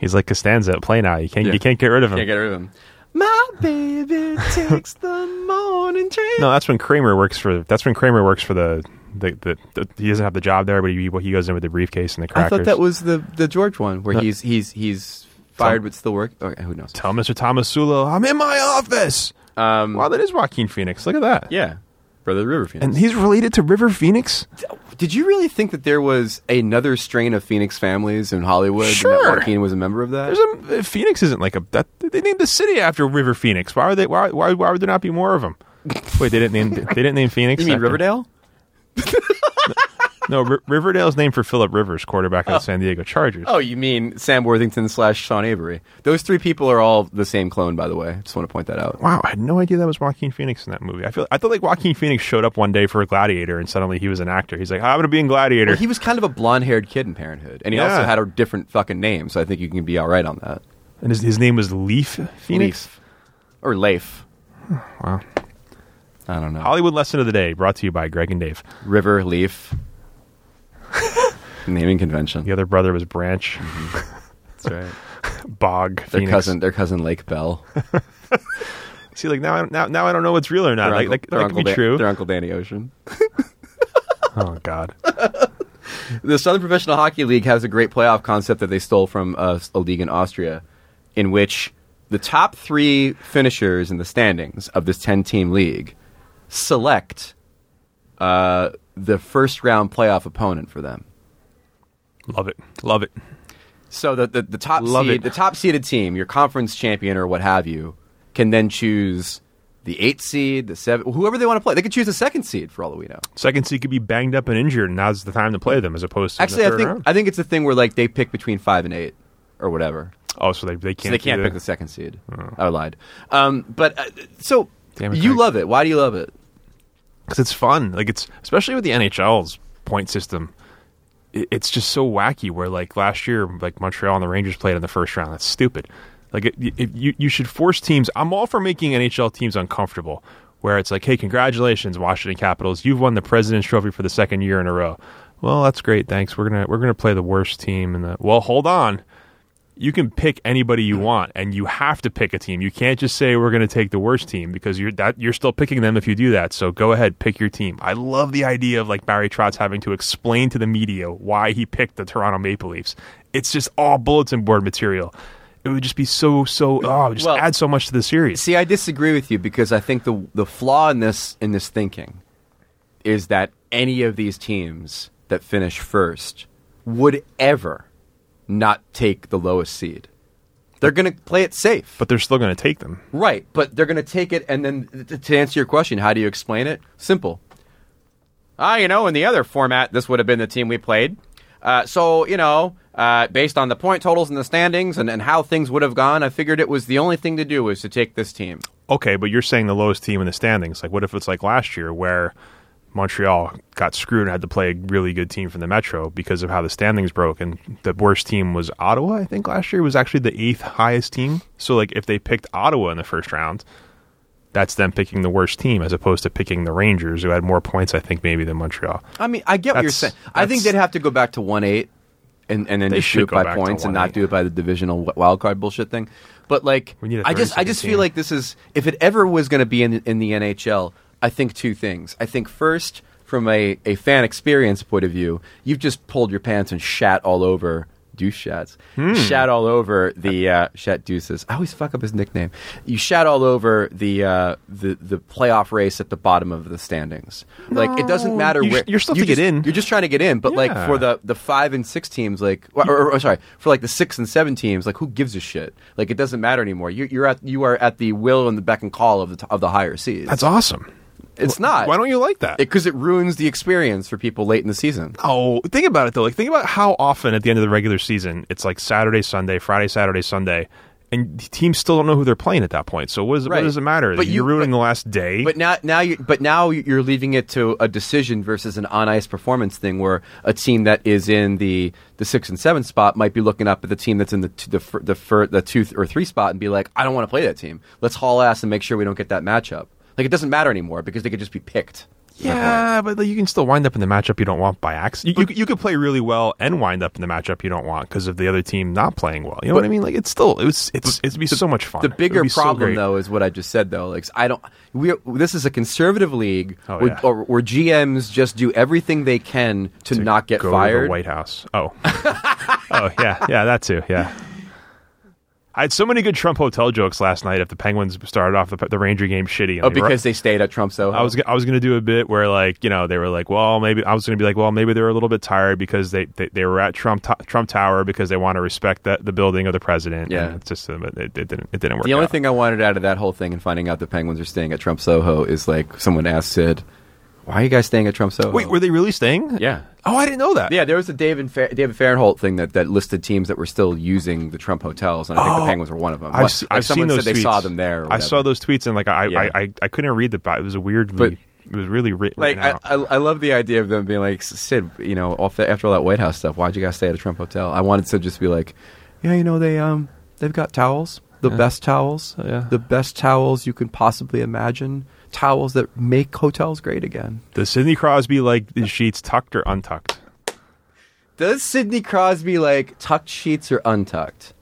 He's like Costanza at play now. You can't get rid of him. Can't get rid of him. My baby takes the morning train. No, that's when Kramer works for. That's when Kramer works for the he doesn't have the job there, but he goes in with the briefcase and the crackers. I thought that was the George one where he's fired but still work. Okay, who knows? Tell Mr. Tomasulo, I'm in my office. Wow, that is Joaquin Phoenix. Look at that. Yeah, brother River Phoenix. And he's related to River Phoenix? Did you really think that there was another strain of Phoenix families in Hollywood? Sure. And that Joaquin was a member of that? Phoenix isn't like that. They named the city after River Phoenix. Why would there not be more of them? Wait, they didn't name Phoenix? You mean Riverdale? No, Riverdale's named for Phillip Rivers, quarterback of the San Diego Chargers. Oh, you mean Sam Worthington / Sean Avery. Those three people are all the same clone, by the way. Just want to point that out. Wow, I had no idea that was Joaquin Phoenix in that movie. I thought like Joaquin Phoenix showed up one day for a Gladiator and suddenly he was an actor. He's like, I'm going to be in Gladiator. Well, he was kind of a blonde-haired kid in Parenthood, and he also had a different fucking name, so I think you can be all right on that. And his name was Leaf Phoenix? Or Leif. Wow. I don't know. Hollywood Lesson of the Day, brought to you by Greg and Dave. River, Leaf. Naming convention. The other brother was Branch. Mm-hmm. That's right. Bog. Their Phoenix. their cousin Lake Bell. See, like now I don't know what's real or not. That could be true. Their Uncle Danny Ocean. Oh God. The Southern Professional Hockey League has a great playoff concept that they stole from a league in Austria, in which the top 3 finishers in the standings of this 10-team league select the first round playoff opponent for them. Love it. So the top seeded team, your conference champion or what have you, can then choose the 8th seed, the 7th, whoever they want to play. They could choose the 2nd seed for all that we know. Second seed could be banged up and injured, and now's the time to play them, as opposed to actually, the third round. I think it's a thing where like they pick between 5 and 8 or whatever. Oh, so they can't. So they can't pick the 2nd seed. Oh. I lied. So Damn it, you Craig. love it. Why do you love it? Because it's fun. Like it's especially with the NHL's point system. It's just so wacky. Where like last year, like Montreal and the Rangers played in the first round. That's stupid. Like you should force teams. I'm all for making NHL teams uncomfortable. Where it's like, hey, congratulations, Washington Capitals, you've won the President's Trophy for the 2nd year in a row. Well, that's great, thanks. We're gonna play the worst team in the. Well, hold on. You can pick anybody you want, and you have to pick a team. You can't just say we're going to take the worst team because you're still picking them if you do that. So go ahead, pick your team. I love the idea of like Barry Trotz having to explain to the media why he picked the Toronto Maple Leafs. It's just all bulletin board material. It would just be add so much to the series. See, I disagree with you because I think the flaw in this thinking is that any of these teams that finish first would ever not take the lowest seed. They're going to play it safe. But they're still going to take them. Right, but they're going to take it, and then to answer your question, how do you explain it? Simple. In the other format, this would have been the team we played. Based on the point totals and the standings and how things would have gone, I figured it was the only thing to do was to take this team. Okay, but you're saying the lowest team in the standings. Like, what if it's like last year where Montreal got screwed and had to play a really good team from the Metro because of how the standings broke, and the worst team was Ottawa, I think last year was actually the 8th highest team. So like if they picked Ottawa in the first round, that's them picking the worst team as opposed to picking the Rangers, who had more points, I think, maybe than Montreal. I mean, I get what you're saying. I think they'd have to go back to 1-8 and then just do it by points and not do it by the divisional wildcard bullshit thing. But like, I just feel like this is, if it ever was going to be in the NHL, I think 2 things. I think first, from a fan experience point of view, you've just pulled your pants and shat all over shat all over the Shat Deuces. I always fuck up his nickname. You shat all over the playoff race at the bottom of the standings. No, like it doesn't matter where you're still to get in. You're just trying to get in. But like for the 5 and 6 teams, like for like the 6 and 7 teams, like who gives a shit? Like it doesn't matter anymore. You are at the will and the beck and call of the higher seeds. That's awesome. It's not. Why don't you like that? Because it ruins the experience for people late in the season. Oh, think about it, though. Like, think about how often at the end of the regular season, it's like Saturday, Sunday, Friday, Saturday, Sunday, and teams still don't know who they're playing at that point. So what does it matter? But you're ruining the last day. But now you're leaving it to a decision versus an on-ice performance thing where a team that is in the 6 and 7 spot might be looking up at the team that's in the 2 or 3 spot and be like, I don't want to play that team. Let's haul ass and make sure we don't get that matchup. Like, it doesn't matter anymore because they could just be picked. Yeah, but like, you can still wind up in the matchup you don't want by accident. You could play really well and wind up in the matchup you don't want because of the other team not playing well. You know what I mean? Like it'd be so much fun. The bigger problem so though is what I just said though. Like this is a conservative league where GMs just do everything they can to not get fired. To the White House. Oh, oh yeah, that too. Yeah. I had so many good Trump hotel jokes last night. If the Penguins started off the Ranger game shitty, because they stayed at Trump Soho. I was going to do a bit where they were like, well, maybe I was going to be like, well, maybe they were a little bit tired because they were at Trump Tower because they want to respect the building of the president. Yeah, and it's just it didn't work. The only thing I wanted out of that whole thing and finding out the Penguins are staying at Trump Soho is like someone asked Sid, why are you guys staying at Trump Soho? Wait, were they really staying? Yeah. Oh, I didn't know that. Yeah, there was a David Fahrenholt thing that listed teams that were still using the Trump hotels, and I think the Penguins were one of them. I've seen those said they tweets. saw them there. I saw those tweets, and I couldn't read the. It was a weird. It was really written. Like I love the idea of them being like, Sid, after all that White House stuff, why'd you guys stay at a Trump hotel? I wanted to just be like, yeah, they've got towels, the best towels, the best towels you can possibly imagine. Towels that make hotels great again. Does Sidney Crosby like the sheets tucked or untucked? Does Sidney Crosby like tucked sheets or untucked?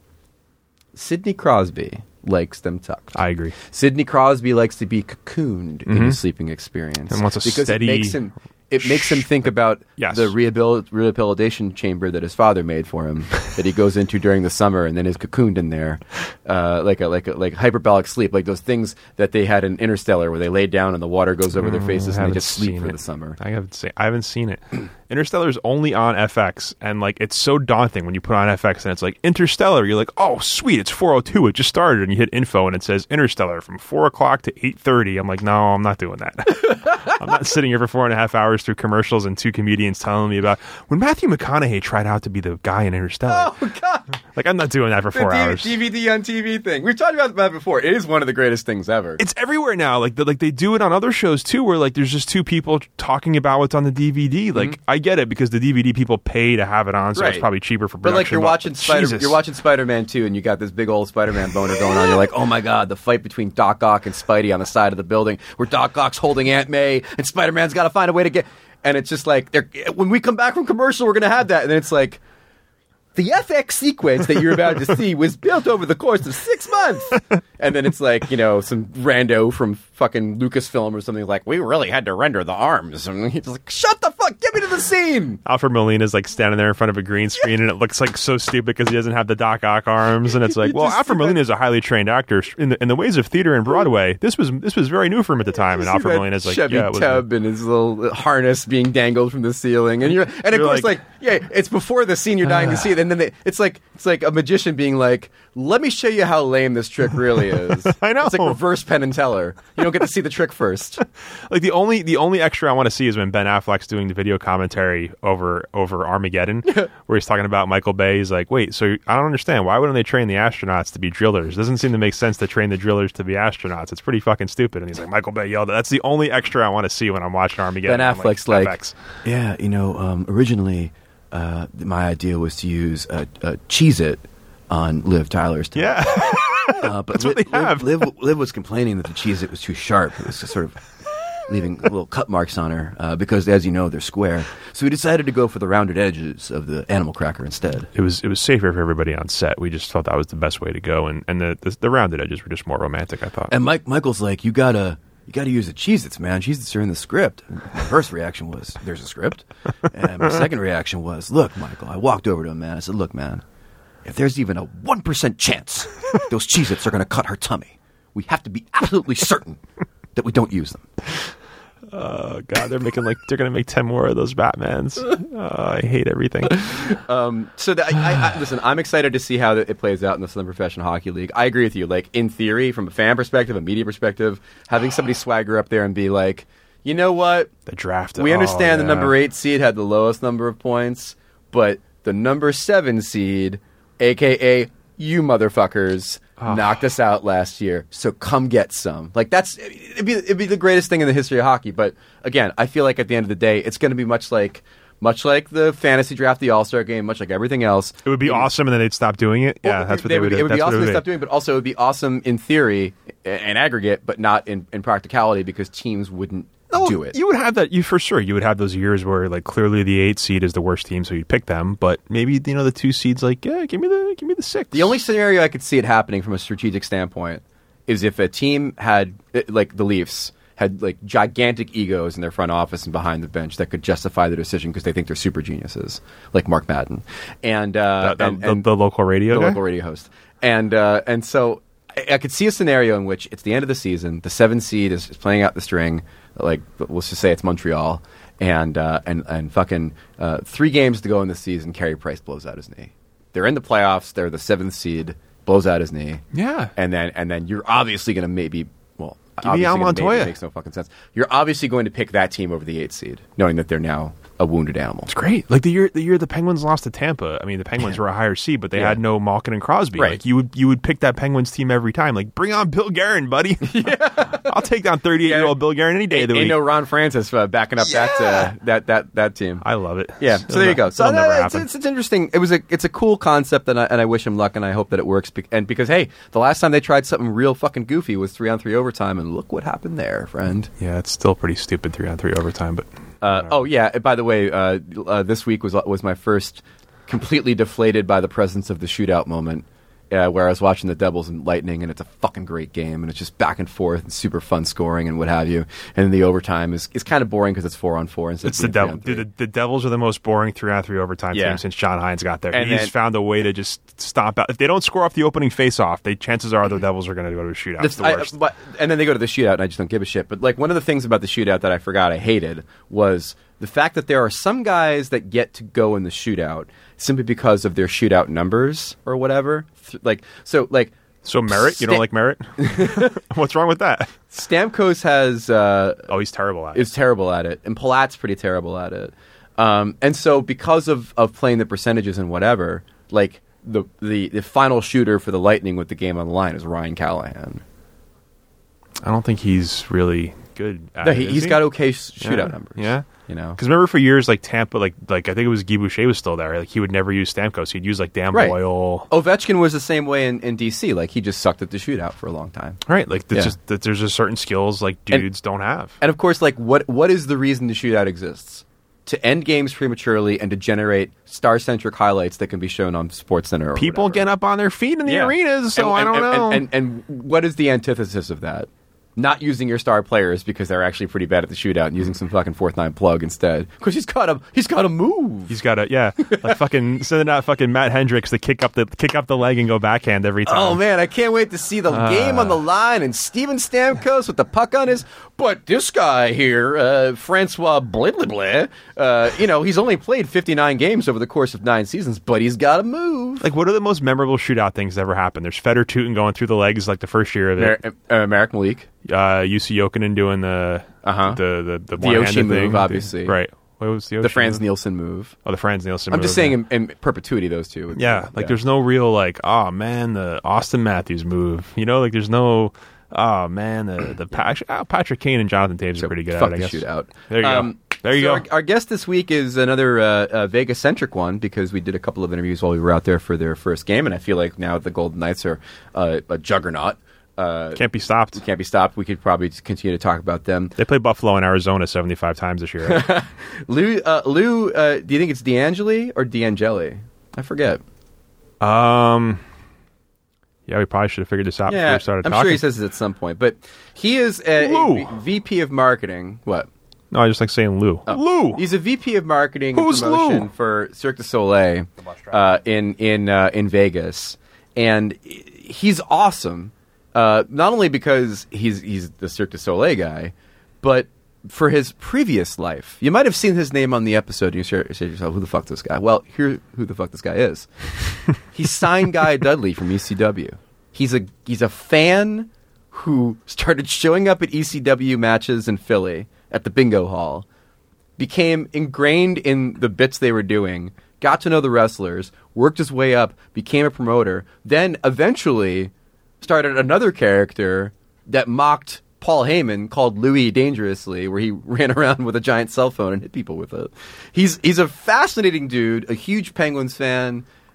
Sidney Crosby likes them tucked. I agree. Sidney Crosby likes to be cocooned in his sleeping experience. And wants a because steady... It makes him think about Yes. the rehabilitation chamber that his father made for him that he goes into during the summer and then is cocooned in there, like hyperbolic sleep, like those things that they had in Interstellar where they lay down and the water goes over their faces and they just sleep for the summer. I haven't seen it. Interstellar's only on FX, and like it's so daunting when you put on FX and it's like Interstellar. You're like, oh sweet, it's 4:02, it just started, and you hit info and it says Interstellar from 4:00 to 8:30. I'm like, no, I'm not doing that. I'm not sitting here for 4.5 hours through commercials and two comedians telling me about when Matthew McConaughey tried out to be the guy in Interstellar. Oh God! Like I'm not doing that for 4 hours. DVD on TV thing. We've talked about that before. It is one of the greatest things ever. It's everywhere now. Like they do it on other shows too, where like there's just two people talking about what's on the DVD. Like I get it because the DVD people pay to have it on, so it's probably cheaper for production. But like you're watching Spider-Man 2, and you got this big old Spider-Man boner going on. You're like, oh my God, the fight between Doc Ock and Spidey on the side of the building, where Doc Ock's holding Aunt May, and Spider-Man's got to find a way to get. And it's just like, when we come back from commercial, we're gonna have that, and then it's like. The FX sequence that you're about to see was built over the course of 6 months. And then it's like, some rando from fucking Lucasfilm or something like, we really had to render the arms. And he's like, shut the fuck, get me to the scene. Alfred Molina's like standing there in front of a green screen and it looks like so stupid because he doesn't have the Doc Ock arms. And it's like, well, Alfred Molina is a highly trained actor in the ways of theater and Broadway. This was very new for him at the time. And Alfred Molina's like, Chevy tub and his little harness being dangled from the ceiling. And of course, it's before the scene you're dying to see. And then it's like a magician being like, let me show you how lame this trick really is. I know. It's like reverse Penn and Teller. You don't get to see the trick first. Like the only extra I want to see is when Ben Affleck's doing the video commentary over Armageddon, where he's talking about Michael Bay. He's like, wait, so I don't understand. Why wouldn't they train the astronauts to be drillers? Doesn't seem to make sense to train the drillers to be astronauts. It's pretty fucking stupid. And he's like, Michael Bay yelled. That's the only extra I want to see when I'm watching Armageddon. Ben Affleck's like FX. Yeah, originally my idea was to use Cheez-It on Liv Tyler's time. Yeah. But that's what they have. Liv was complaining that the Cheez-It was too sharp. It was just sort of leaving little cut marks on her because, as you know, they're square. So we decided to go for the rounded edges of the animal cracker instead. It was safer for everybody on set. We just thought that was the best way to go, and the rounded edges were just more romantic, I thought. And Michael's like, you gotta use the Cheez-Its, man. Cheez-Its are in the script. My first reaction was, there's a script. And my second reaction was, look, Michael, I walked over to him, man. I said, look, man, if there's even a 1% chance those Cheez-Its are going to cut her tummy, we have to be absolutely certain that we don't use them. Oh God, they're going to make 10 more of those Batmans. I hate everything. Listen, I'm excited to see how it plays out in the Southern Professional Hockey League. I agree with you. Like, in theory, from a fan perspective, a media perspective, having somebody swagger up there and be like, you know what? The draft. We understand the number 8 seed had the lowest number of points, but the number 7 seed, a.k.a. you motherfuckers, knocked us out last year, so come get some. Like, it'd be the greatest thing in the history of hockey. But again, I feel like at the end of the day, it's going to be much like the fantasy draft, the All-Star game, much like everything else. It would be awesome, and then they'd stop doing it. Yeah, that's what they would do. It would be awesome to stop doing, but also it would be awesome in theory, in aggregate, but not in practicality, because teams wouldn't do it. You would have that. For sure. You would have those years where like clearly the 8 seed is the worst team, so you'd pick them. But maybe the 2 seeds like give me the 6. The only scenario I could see it happening from a strategic standpoint is if a team had like the Leafs had like gigantic egos in their front office and behind the bench that could justify the decision because they think they're super geniuses, like Mark Madden and the local radio guy? Local radio host, and so I could see a scenario in which it's the end of the season, the 7 seed is playing out the string, like let's just say it's Montreal, and fucking 3 games to go in the season, Carey Price blows out his knee. They're in the playoffs, they're the 7th seed, blows out his knee, Yeah. and then you're obviously going to maybe. Well, Give me Al Montoya. It makes no fucking sense. You're obviously going to pick that team over the 8 seed, knowing that they're now a wounded animal. It's great. Like the year the Penguins lost to Tampa. I mean, the Penguins were a higher seed, but they had no Malkin and Crosby. Right. Like you would pick that Penguins team every time. Like bring on Bill Guerin, buddy. I'll take down 38-year-old Bill Guerin any day of the week. Ain't no Ron Francis backing up that team. I love it. Yeah. So there you go. So it'll never happen. It's interesting. It's a cool concept, and I wish him luck, and I hope that it works. And because hey, the last time they tried something real fucking goofy was 3-on-3 overtime, and look what happened there, friend. Yeah, it's still pretty stupid 3-on-3 overtime, but. Oh yeah. By the way, this week was my first completely deflated by the presence of the shootout moment, where I was watching the Devils and Lightning, and it's a fucking great game, and it's just back and forth and super fun scoring and what have you. And then the overtime is kind of boring because it's 4-on-4. It's the Devils. The Devils are the most boring 3-on-3 overtime team since John Hines got there. And he's found a way to just stomp out. If they don't score off the opening face-off, chances are the Devils are going to go to a shootout. It's the worst. And then they go to the shootout, and I just don't give a shit. But like one of the things about the shootout that I forgot I hated was the fact that there are some guys that get to go in the shootout simply because of their shootout numbers or whatever. So Merritt? You don't like Merritt? What's wrong with that? Stamkos has... he's terrible at it. Is terrible at it. And Palat's pretty terrible at it. And so because of playing the percentages and whatever, like the final shooter for the Lightning with the game on the line is Ryan Callahan. I don't think he's really good at it. He's got okay shootout numbers. Yeah. You know, because remember for years, like Tampa, like I think it was Guy Boucher was still there. Like he would never use Stamkos. He'd use like Dan Boyle. Ovechkin was the same way in DC. Like he just sucked at the shootout for a long time. Right. Like there's just certain skills like dudes don't have. And of course, like what is the reason the shootout exists? To end games prematurely and to generate star-centric highlights that can be shown on SportsCenter. Or people whatever. get up on their feet in the arenas, so I don't know. And what is the antithesis of that? Not using your star players because they're actually pretty bad at the shootout and using some fucking 4th-9 plug instead. Because he's got to move. He's got to like fucking sending out fucking Matt Hendricks to kick up the leg and go backhand every time. Oh man, I can't wait to see the game on the line and Steven Stamkos with the puck on his. But this guy here, Francois Bliblablé, he's only played 59 games over the course of 9 seasons, but he's got to move. Like, what are the most memorable shootout things that ever happened? There's Fedor Tutin going through the legs like the first year of it. American League. UC Jokinen doing the Oshie move, obviously. Right. What was the Franz Nielsen move? Oh, the Franz Nielsen move. I'm just saying yeah. in perpetuity, those two. There's no real, like, oh, man, the Austin Matthews move. You know, like, there's no, oh, man, Patrick Kane and Jonathan Taves are pretty good at it, I guess. Shootout. There you go. There you go. Our guest this week is another Vegas-centric one because we did a couple of interviews while we were out there for their first game, and I feel like now the Golden Knights are a juggernaut. Can't be stopped. Can't be stopped. We could probably continue to talk about them. They play Buffalo and Arizona 75 times this year. Right? Lou, do you think it's D'Angeli or D'Angeli? I forget. Yeah, we probably should have figured this out before we started talking. I'm sure he says it at some point. But he is a VP of marketing. What? No, I just like saying Lou. Oh. Lou! He's a VP of marketing Who's and promotion Lou? for Cirque du Soleil in Vegas. And he's awesome. Not only because he's the Cirque du Soleil guy, but for his previous life. You might have seen his name on the episode, and you say to yourself, who the fuck this guy? Well, here's who the fuck this guy is. He signed Guy Dudley from ECW. He's a fan who started showing up at ECW matches in Philly at the bingo hall, became ingrained in the bits they were doing, got to know the wrestlers, worked his way up, became a promoter, then eventually started another character that mocked Paul Heyman called Louis Dangerously, where he ran around with a giant cell phone and hit people with it. He's a fascinating dude, a huge Penguins fan,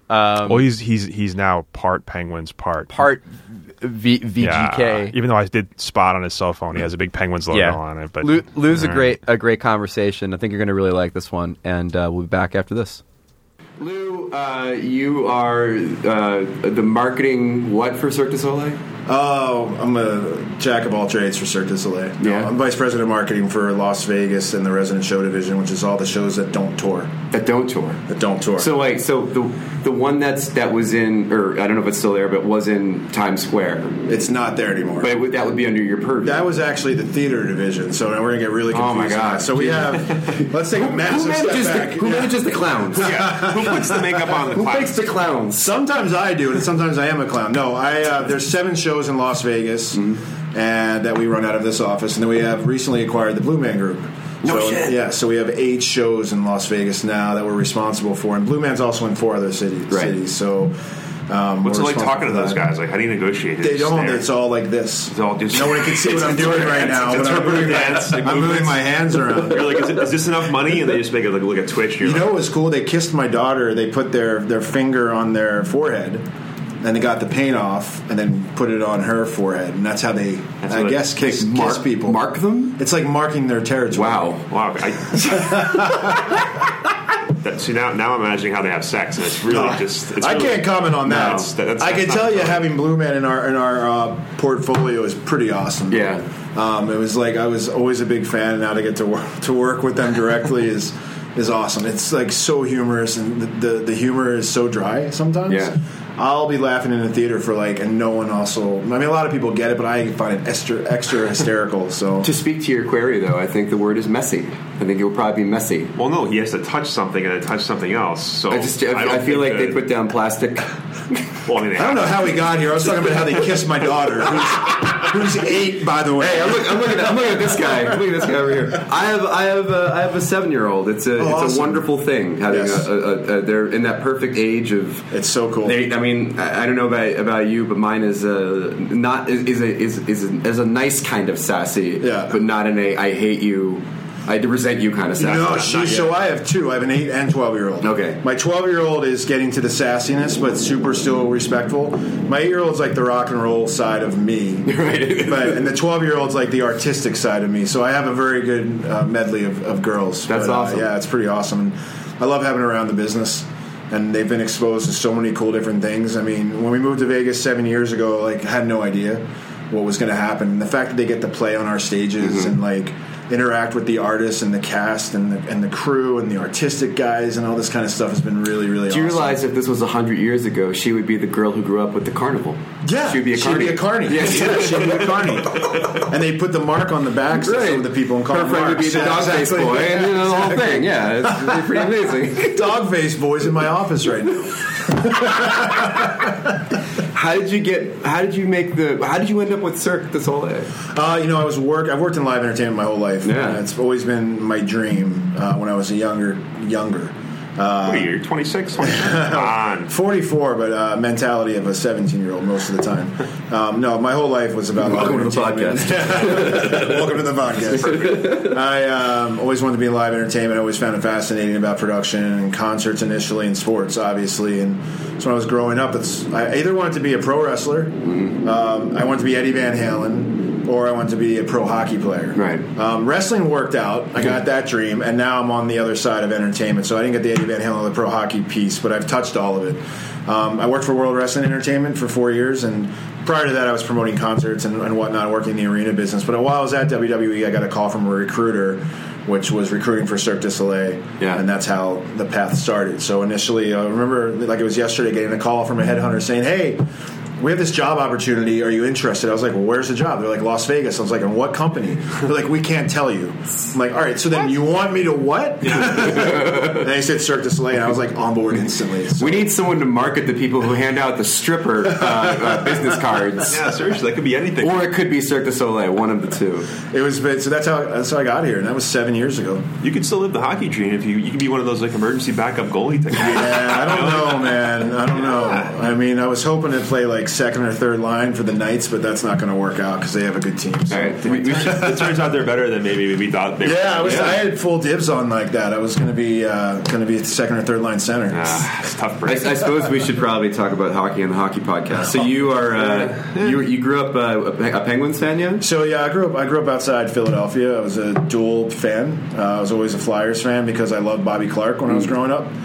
Well, he's now part Penguins, part VGK. Yeah, even though I did spot on his cell phone, he has a big Penguins logo on it. But Lou's a great conversation. I think you're going to really like this one, and we'll be back after this. Lou, you are the marketing what for Cirque du Soleil? Oh, I'm a jack of all trades for Cirque du Soleil. Yeah. I'm vice president of marketing for Las Vegas and the resident show division, which is all the shows that don't tour. That don't tour. So the one that was in, or I don't know if it's still there, but was in Times Square. It's not there anymore. But that would be under your purview. That was actually the theater division. So we're gonna get really confused. Oh my god! So we have. Let's take a massive step back. Who manages the clowns? Who puts the makeup on the clowns? Who makes the clowns? Sometimes I do, and sometimes I am a clown. No, there's 7 shows in Las Vegas, and that we run out of this office, and then we have recently acquired the Blue Man Group. Shit. Yeah, so we have 8 shows in Las Vegas now that we're responsible for, and Blue Man's also in 4 other cities. So, what's it like talking to those guys? Like, how do you negotiate? They don't. It's all like this. It's all just. No one can see what I'm doing right now. I'm moving my hands around. You're like, is this enough money? And they just make it look at Twitch. You know what was cool? They kissed my daughter. They put their finger on their forehead. And they got the paint off and then put it on her forehead. And that's how they, I guess, kiss people. Mark them? It's like marking their territory. Wow. See, now I'm imagining how they have sex, and it's really just... I can't comment on that. I can tell you having Blue Man in our portfolio is pretty awesome. Yeah. It was like I was always a big fan, and now to get to work with them directly is awesome. It's like so humorous, and the humor is so dry sometimes. Yeah. I'll be laughing in the theater for and no one also. I mean, a lot of people get it, but I find it extra hysterical. So to speak to your query, though, I think the word is messy. I think it will probably be messy. Well, no, he has to touch something and then touch something else. So I feel like they put down plastic. Well, I don't know how we got here. I was talking about how they kissed my daughter, who's 8, by the way. Hey, I'm looking at this guy. I'm looking at this guy over here. I have a 7-year-old. It's a wonderful thing having they're in that perfect age of. It's so cool. I don't know about you, but mine is a nice kind of sassy, but not in a I hate you, I resent you kind of sassy. No, so I have 2. I have an 8 and 12-year-old. Okay. My 12-year-old is getting to the sassiness, but super still respectful. My 8-year-old's like the rock and roll side of me, right? And the 12-year-old's like the artistic side of me. So I have a very good medley of girls. That's awesome. Yeah, it's pretty awesome. And I love having around the business. And they've been exposed to so many cool different things. I mean, when we moved to Vegas 7 years ago, I had no idea what was going to happen. And the fact that they get to play on our stages and interact with the artists and the cast and the crew and the artistic guys and all this kind of stuff has been really, really awesome. Do you realize if this was 100 years ago, she would be the girl who grew up with the carnival? Yeah. She'd be a carny. Yes. Yeah, she'd be a carny. And they put the mark on the backs of some of the people and call them Her friend would be the dog face boy and the whole thing. Yeah, it's pretty amazing. Dog face boy's in my office right now. How did you end up with Cirque du Soleil? I've worked in live entertainment my whole life. Yeah. It's always been my dream when I was younger. What are you, 26? 44, but mentality of a 17-year-old most of the time. No, my whole life was about live entertainment. Welcome to the podcast. I always wanted to be in live entertainment. I always found it fascinating about production and concerts initially and sports, obviously. And so when I was growing up, I either wanted to be a pro wrestler, I wanted to be Eddie Van Halen, or I wanted to be a pro hockey player. Right. Wrestling worked out. I got that dream, and now I'm on the other side of entertainment. So I didn't get the Eddie Van Halen, the pro hockey piece, but I've touched all of it. I worked for World Wrestling Entertainment for 4 years, and prior to that, I was promoting concerts and whatnot, working in the arena business. But while I was at WWE, I got a call from a recruiter, which was recruiting for Cirque du Soleil, and that's how the path started. So initially, I remember, like it was yesterday, getting a call from a headhunter saying, "Hey, we have this job opportunity. Are you interested?" I was like, "Well, where's the job?" They're like, "Las Vegas." I was like, "And what company?" They're like, "We can't tell you." I'm like, "All right, so then you want me to what?" And they said Cirque du Soleil, and I was like on board instantly. So. We need someone to market the people who hand out the stripper business cards. Yeah, seriously, that could be anything. Or it could be Cirque du Soleil, one of the two. It was, so that's how I got here, and that was 7 years ago. You could still live the hockey dream if you could be one of those emergency backup goalie things. Yeah, I don't know, man. I don't know. I mean, I was hoping to play like second or third line for the Knights, but that's not going to work out because they have a good team. So. All right, It turns out they're better than maybe we thought they were. Yeah, I had full dibs on like that. I was going to be a second or third line center. It's tough break. I suppose we should probably talk about hockey on the hockey podcast. So you are you grew up a Penguins fan, yeah? So yeah, I grew up outside Philadelphia. I was a dual fan. I was always a Flyers fan because I loved Bobby Clark when I was growing up.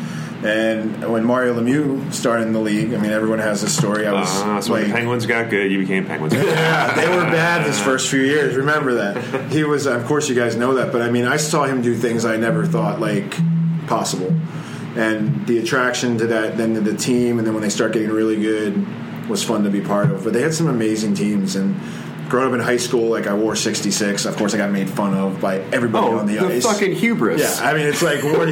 And when Mario Lemieux started in the league, I mean, everyone has this story. I was so when the Penguins got good, you became Penguins. Yeah, they were bad his first few years. Remember that. He was, of course, you guys know that. But I mean, I saw him do things I never thought like possible, and the attraction to that, then to the team, and then when they start getting really good, was fun to be part of. But they had some amazing teams, and growing up in high school, like I wore 66. Of course, I got made fun of by everybody on the ice. Fucking hubris. Yeah, I mean, it's like, what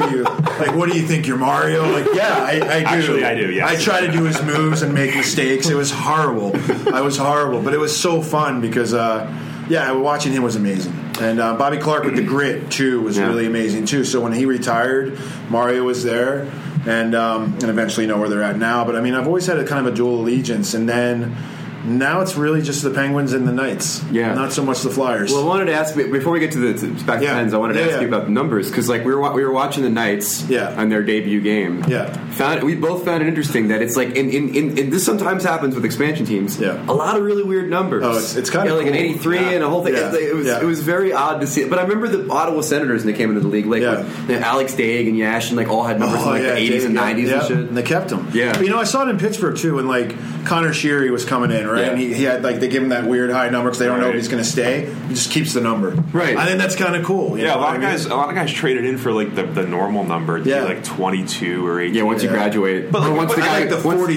do you think? You're Mario? Like, yeah, I do. Actually, I do. Yes. I try to do his moves and make mistakes. It was horrible. I was horrible, but it was so fun because, watching him was amazing. And Bobby Clark with the grit too was really amazing too. So when he retired, Mario was there, and eventually know where they're at now. But I mean, I've always had a kind of a dual allegiance, and then. Now it's really just the Penguins and the Knights. Yeah, not so much the Flyers. Well, I wanted to ask before we get to back to Pens. I wanted to ask you about the numbers because, like, we were watching the Knights on their debut game. Yeah, we both found it interesting that it's like in this sometimes happens with expansion teams. Yeah, a lot of really weird numbers. Oh, it's kind of like cool. an 83 and a whole thing. Yeah. It was very odd to see it. But I remember the Ottawa Senators when they came into the league, like Alex Daig and Yash, and like all had numbers in like the 80s and 90s and shit. And they kept them. Yeah, but, I saw it in Pittsburgh too, and like Connor Sheary was coming in, right? Yeah. And he had like they give him that weird high number because they don't know if he's going to stay. He just keeps the number. Right. I think that's kind of cool. A lot of guys traded in for like the normal number to be like 22 or 18. Yeah, once you graduate. But once the guy, like the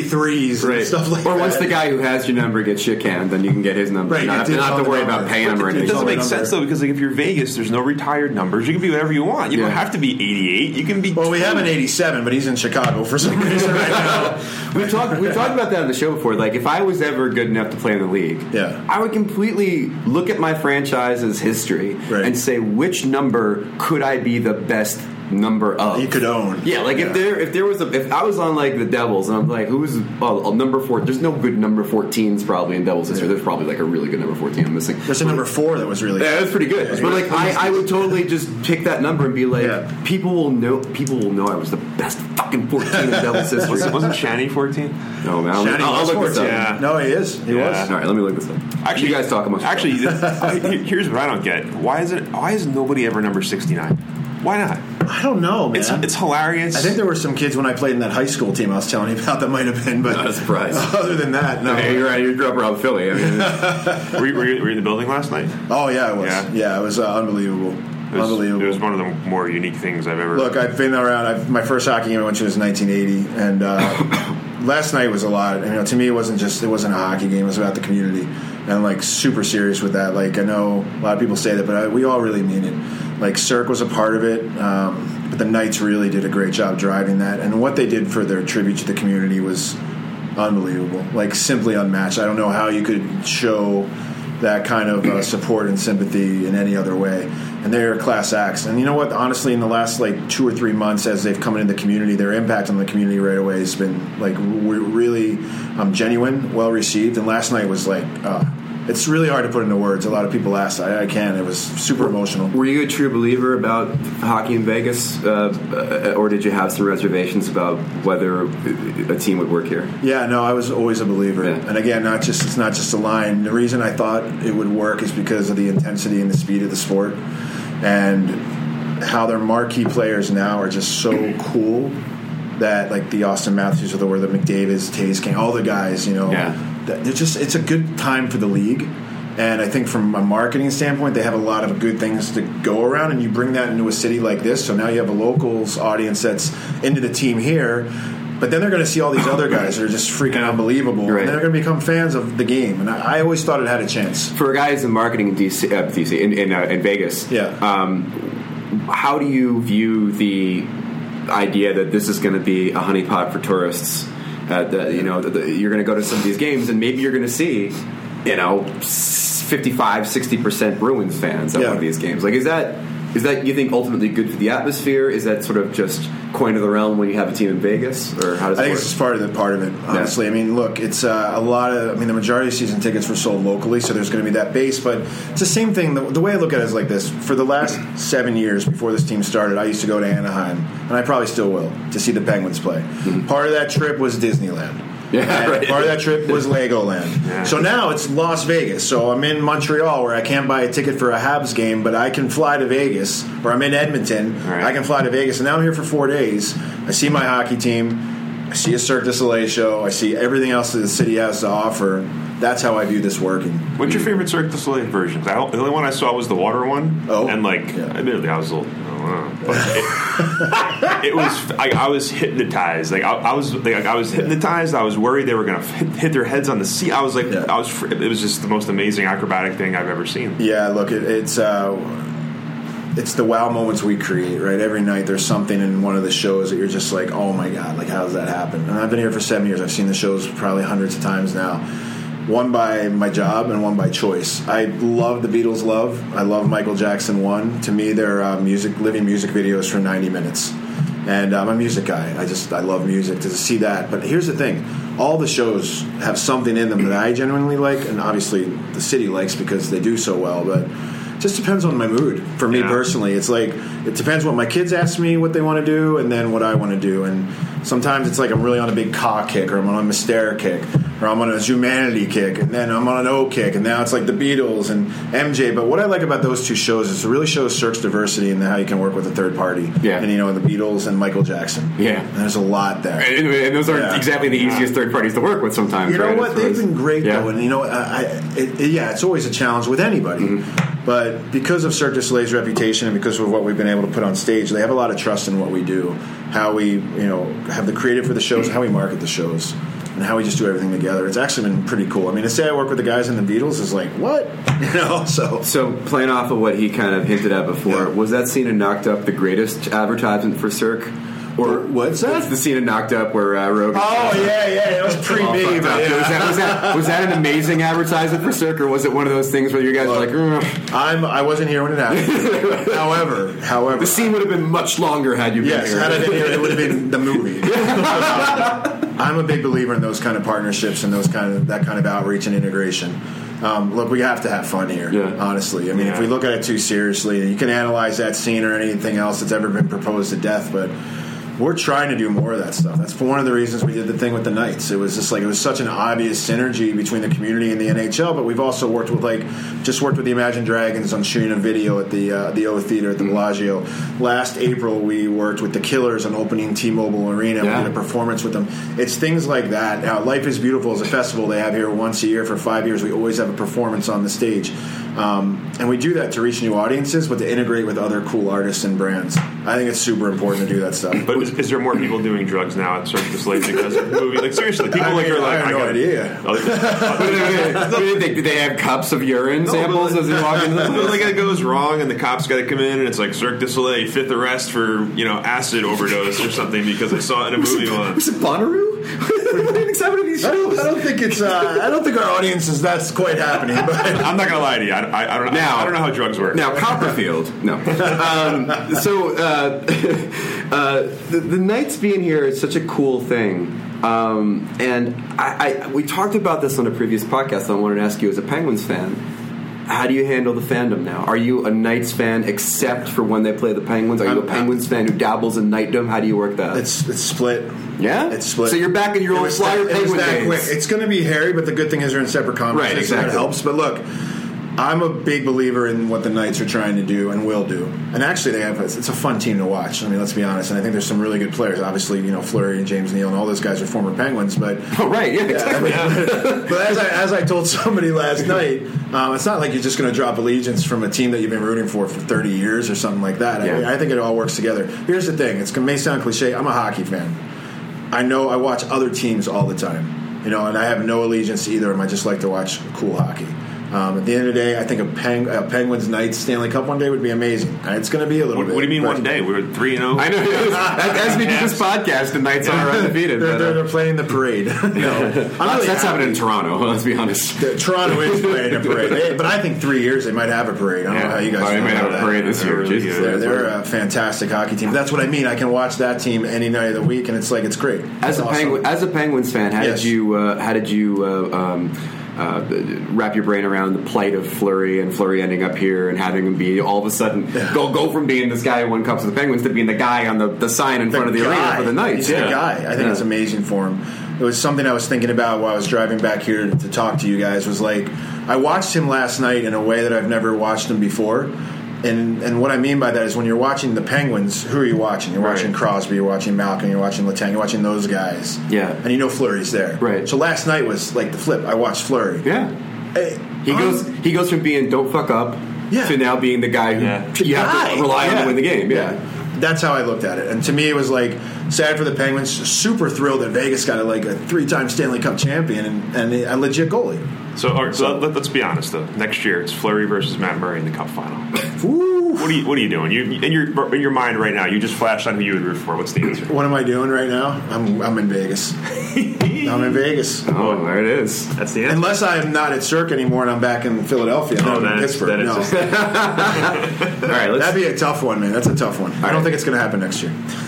43s and stuff like that. Or once the guy who has your number gets shit canned, then you can get his number. Right. Not have to worry about paying him or anything. It doesn't make sense though because like if you're Vegas, there's no retired numbers. You can be whatever you want. You don't have to be 88. You can be. Well, we have an 87, but he's in Chicago for some reason right now. We've talked about that on the show before. Like if I was ever good enough to play in the league, I would completely look at my franchise's history and say which number could I be the best number of. You could own. Yeah, like if I was on like the Devils and I'm like, who's number 4? There's no good number 14s probably in Devils history. There's probably like a really good number 14 I'm missing. There's a number 4 that was really good. Yeah, that's pretty good. But like I would totally just pick that number and be like, people will know I was the best fucking 14 in Devils history. Wasn't Shanny 14? No, man. I'll look this up. Yeah. No, he is. He was. All right, let me look this up. Actually, you guys talk amongst here's what I don't get. Why is nobody ever number 69? Why not? I don't know, man. It's hilarious. I think there were some kids when I played in that high school team I was telling you about that might have been, but not a surprise. Other than that, no. Hey, you're right. You grew up around Philly. I mean, were you in the building last night? Oh yeah, I was. Yeah, it was unbelievable. Unbelievable. It was one of the more unique things I've ever. Look, I've been around. My first hockey game I went to was 1980, and last night was a lot. To me, it wasn't a hockey game. It was about the community, and I'm like super serious with that. Like I know a lot of people say that, but we all really mean it. Like Cirque was a part of it, but the Knights really did a great job driving that, and what they did for their tribute to the community was unbelievable. Like simply unmatched. I don't know how you could show that kind of support and sympathy in any other way. And they're class acts. And you know what? Honestly, in the last like 2 or 3 months, as they've come into the community, their impact on the community right away has been like really genuine, well received. And last night was like, it's really hard to put into words. A lot of people asked. I can't. It was super emotional. Were you a true believer about hockey in Vegas, or did you have some reservations about whether a team would work here? Yeah, no, I was always a believer. Yeah. And again, it's not just a line. The reason I thought it would work is because of the intensity and the speed of the sport, and how their marquee players now are just so cool that like the Austin Matthews of the world, the McDavids, Taves King, all the guys, it's a good time for the league. And I think from a marketing standpoint, they have a lot of good things to go around, and you bring that into a city like this. So now you have a locals audience that's into the team here, but then they're going to see all these other guys that are just freaking unbelievable, and they're going to become fans of the game. And I always thought it had a chance. For guys in marketing in in Vegas, how do you view the idea that this is going to be a honeypot for tourists? You're going to go to some of these games, and maybe you're going to see, 55-60% Bruins fans at one of these games. Like, is that Is that, you think, ultimately good for the atmosphere? Is that sort of just coin of the realm when you have a team in Vegas, or how does it work? I think it's just part of it. Honestly, I mean, look, it's a lot of. I mean, the majority of season tickets were sold locally, so there's going to be that base. But it's the same thing. The way I look at it is like this: for the last 7 years before this team started, I used to go to Anaheim, and I probably still will, to see the Penguins play. Mm-hmm. Part of that trip was Disneyland. Yeah, right. Part of that trip was Legoland. Yeah. So now it's Las Vegas. So I'm in Montreal where I can't buy a ticket for a Habs game, but I can fly to Vegas. Or I'm in Edmonton. Right. I can fly to Vegas. And now I'm here for 4 days. I see my hockey team. I see a Cirque du Soleil show. I see everything else that the city has to offer. That's how I view this working. What's your favorite Cirque du Soleil versions? The only one I saw was the water one. Oh. And, admittedly, I was a little... But it was. I was hypnotized. I was hypnotized. I was worried they were going to hit their heads on the seat. I was like, It was just the most amazing acrobatic thing I've ever seen. Yeah, look, it's the wow moments we create. Right, every night there's something in one of the shows that you're just like, oh my god, like how does that happen? And I've been here for 7 years. I've seen the shows probably hundreds of times now. One by my job and one by choice. I love the Beatles. I love Michael Jackson 1. To me, they're living music videos for 90 minutes. And I'm a music guy. I love music, to see that. But here's the thing. All the shows have something in them that I genuinely like. And obviously the city likes because they do so well. But it just depends on my mood. For me personally, it's like it depends what my kids ask me what they want to do and then what I want to do. And sometimes it's like I'm really on a big Ka kick, or I'm on a Mystere kick, or I'm on a Humanity kick, and then I'm on an O kick, and now it's like the Beatles and MJ. But what I like about those two shows is it really shows Cirque's diversity and how you can work with a third party. Yeah. And, the Beatles and Michael Jackson. Yeah. And there's a lot there. And those aren't exactly the easiest third parties to work with sometimes. You know what? They've been great, though. And, it's always a challenge with anybody. Mm-hmm. But because of Cirque du Soleil's reputation and because of what we've been able to put on stage, they have a lot of trust in what we do, how we, have the creative for the shows, how we market the shows, and how we just do everything together. It's actually been pretty cool. I mean, to say I work with the guys in the Beatles is like, what? So playing off of what he kind of hinted at before, was that scene in Knocked Up the greatest advertisement for Cirque? Or what's that? It's the scene in Knocked Up where Rogan. Oh yeah, it was pre-me. Was that an amazing advertisement for Cirque, or was it one of those things where you guys were like, I wasn't here when it happened. However, the scene would have been much longer had you been here. Yes, had I been here, it would have been the movie. I'm a big believer in those kind of partnerships and that kind of outreach and integration. Look, we have to have fun here, honestly. I mean, if we look at it too seriously, you can analyze that scene or anything else that's ever been proposed to death, but we're trying to do more of that stuff. That's one of the reasons we did the thing with the Knights. It was just it was such an obvious synergy between the community and the NHL, but we've also worked with the Imagine Dragons on shooting a video at the O Theater at the Bellagio. Last April, we worked with the Killers on opening T-Mobile Arena. We did a performance with them. It's things like that. Now, Life is Beautiful is a festival they have here once a year for 5 years. We always have a performance on the stage. And we do that to reach new audiences, but to integrate with other cool artists and brands. I think it's super important to do that stuff. But is there more people doing drugs now at Cirque du Soleil because of the movie? Like, seriously, people are like, I have no idea. Do they have cups of urine samples as they walk into the place? Like, it goes wrong, and the cops got to come in, and it's like Cirque du Soleil, 5th arrest for acid overdose or something because I saw it in a movie once. Was it Bonnaroo? I don't think it's. I don't think our audience is that's quite happening. But I'm not gonna lie to you. I don't know. I don't know how drugs work. Now, Copperfield. No. The Knights being here is such a cool thing. And we talked about this on a previous podcast. So I wanted to ask you, as a Penguins fan, how do you handle the fandom now? Are you a Knights fan except for when they play the Penguins? Are you a Penguins fan who dabbles in Knightdom? How do you work that? It's split. Yeah? It's split. So you're back in your old Flyer Penguin days. Quick. It's going to be hairy, but the good thing is they're in separate conferences. Right, exactly. So that helps. But look, I'm a big believer in what the Knights are trying to do and will do. And actually, it's a fun team to watch. I mean, let's be honest. And I think there's some really good players. Obviously, Fleury and James Neal and all those guys are former Penguins. But exactly. But as I told somebody last night, it's not like you're just going to drop allegiance from a team that you've been rooting for 30 years or something like that. I think it all works together. Here's the thing. It may sound cliche. I'm a hockey fan. I watch other teams all the time. And I have no allegiance to either of them. I just like to watch cool hockey. At the end of the day, I think a Penguins Knights Stanley Cup one day would be amazing. It's going to be a little bit. What do you mean one day? We were 3-0. I know. As we do this podcast, the Knights are undefeated. They're playing the parade. That's happening in Toronto. Let's be honest. Toronto is playing a parade, but I think 3 years they might have a parade. I don't know how you guys. They might have a parade this year. They're a fantastic hockey team. That's what I mean. I can watch that team any night of the week, and it's great. As a Penguins fan, how did you wrap your brain around the plight of Fleury and Fleury ending up here and having him be all of a sudden go from being this guy who won cups with the Penguins to being the guy on the sign in front of the arena for the Knights? He's the guy. I think it's amazing for him. It was something I was thinking about while I was driving back here to talk to you guys. Was I watched him last night in a way that I've never watched him before. And what I mean by that is when you're watching the Penguins, who are you watching? You're watching Crosby, you're watching Malkin, you're watching Letang, you're watching those guys. Yeah. And you know Fleury's there. Right. So last night was like the flip. I watched Fleury. Yeah. He goes from being don't fuck up to now being the guy who you have to rely on to win the game. Yeah. That's how I looked at it. And to me, it was sad for the Penguins. Super thrilled that Vegas got a 3-time Stanley Cup champion and a legit goalie. So let's be honest though. Next year it's Fleury versus Matt Murray in the Cup final. Ooh. What are you doing? In your mind right now, you just flashed on who you would root for. What's the answer? What am I doing right now? I'm in Vegas. I'm in Vegas. Oh, there it is. That's the answer. Unless I am not at Cirque anymore and I'm back in Philadelphia. Then in Pittsburgh. No. All right, that'd be a tough one, man. That's a tough one. I don't think it's going to happen next year.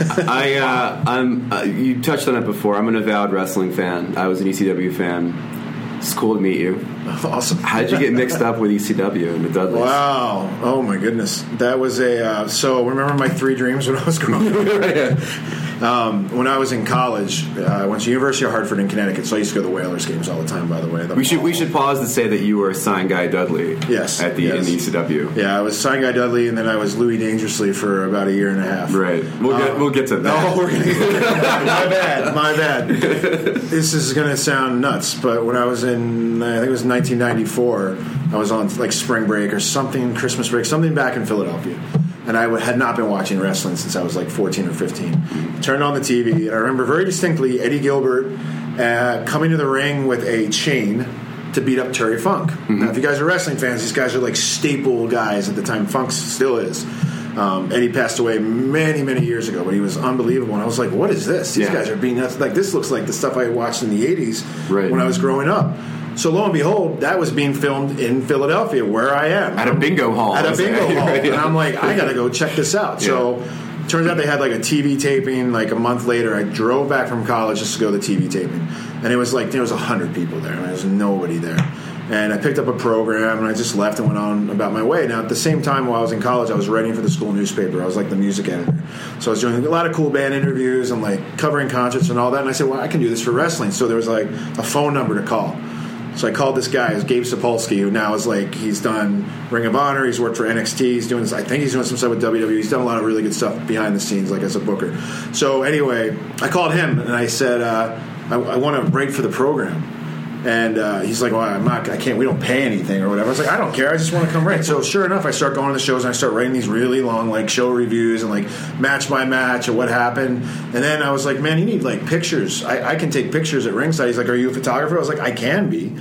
You touched on it before. I'm an avowed wrestling fan. I was an ECW fan. It's cool to meet you. Awesome. How did you get mixed up with ECW and the Dudleys? Wow. Oh, my goodness. That was so remember my 3 dreams when I was growing up? When I was in college, I went to University of Hartford in Connecticut, so I used to go to the Whalers games all the time, by the way. We should pause to say that you were Sign Guy Dudley. Yes. In the ECW. Yeah, I was Sign Guy Dudley, and then I was Louis Dangerously for about a year and a half. Right. We'll get to that. No, we're going to get to that. My bad. This is going to sound nuts, but when I was in, I think it was 1994, I was on spring break or something, Christmas break, something back in Philadelphia. And I had not been watching wrestling since I was 14 or 15. Turned on the TV, and I remember very distinctly Eddie Gilbert coming to the ring with a chain to beat up Terry Funk. Mm-hmm. Now, if you guys are wrestling fans, these guys are staple guys at the time. Funk still is. Eddie passed away many, many years ago, but he was unbelievable. And I was like, what is this? These guys are being nuts. This looks like the stuff I watched in the 80s when I was growing up. So lo and behold, that was being filmed in Philadelphia, where I am. At a bingo hall. And I'm like, I got to go check this out. Yeah. So turns out they had a TV taping a month later. I drove back from college just to go to the TV taping. And it was there was 100 people there. And there was nobody there. And I picked up a program, and I just left and went on about my way. Now, at the same time, while I was in college, I was writing for the school newspaper. I was the music editor. So I was doing a lot of cool band interviews and covering concerts and all that. And I said, well, I can do this for wrestling. So there was a phone number to call. So I called this guy, Gabe Sapolsky, who now is he's done Ring of Honor, he's worked for NXT, he's doing I think he's doing some stuff with WWE, he's done a lot of really good stuff behind the scenes, as a booker. So anyway, I called him and I said, I want to write for the program. And he's like, well, I can't, we don't pay anything or whatever. I was like, I don't care, I just want to come write. So sure enough, I start going to the shows and I start writing these really long show reviews and match by match or what happened. And then I was like, man, you need pictures. I can take pictures at ringside. He's like, are you a photographer? I was like, I can be.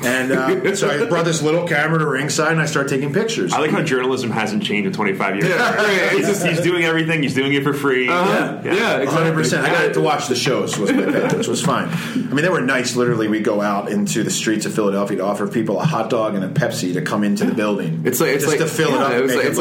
And so I brought this little camera to ringside and I started taking pictures. I like how journalism hasn't changed in 25 years. He's doing everything. He's doing it for free. Yeah, exactly. 100%. I got to watch the shows, which was fine. I mean, there were nights literally we go out into the streets of Philadelphia to offer people a hot dog and a Pepsi to come into the building. It's to fill it up. It's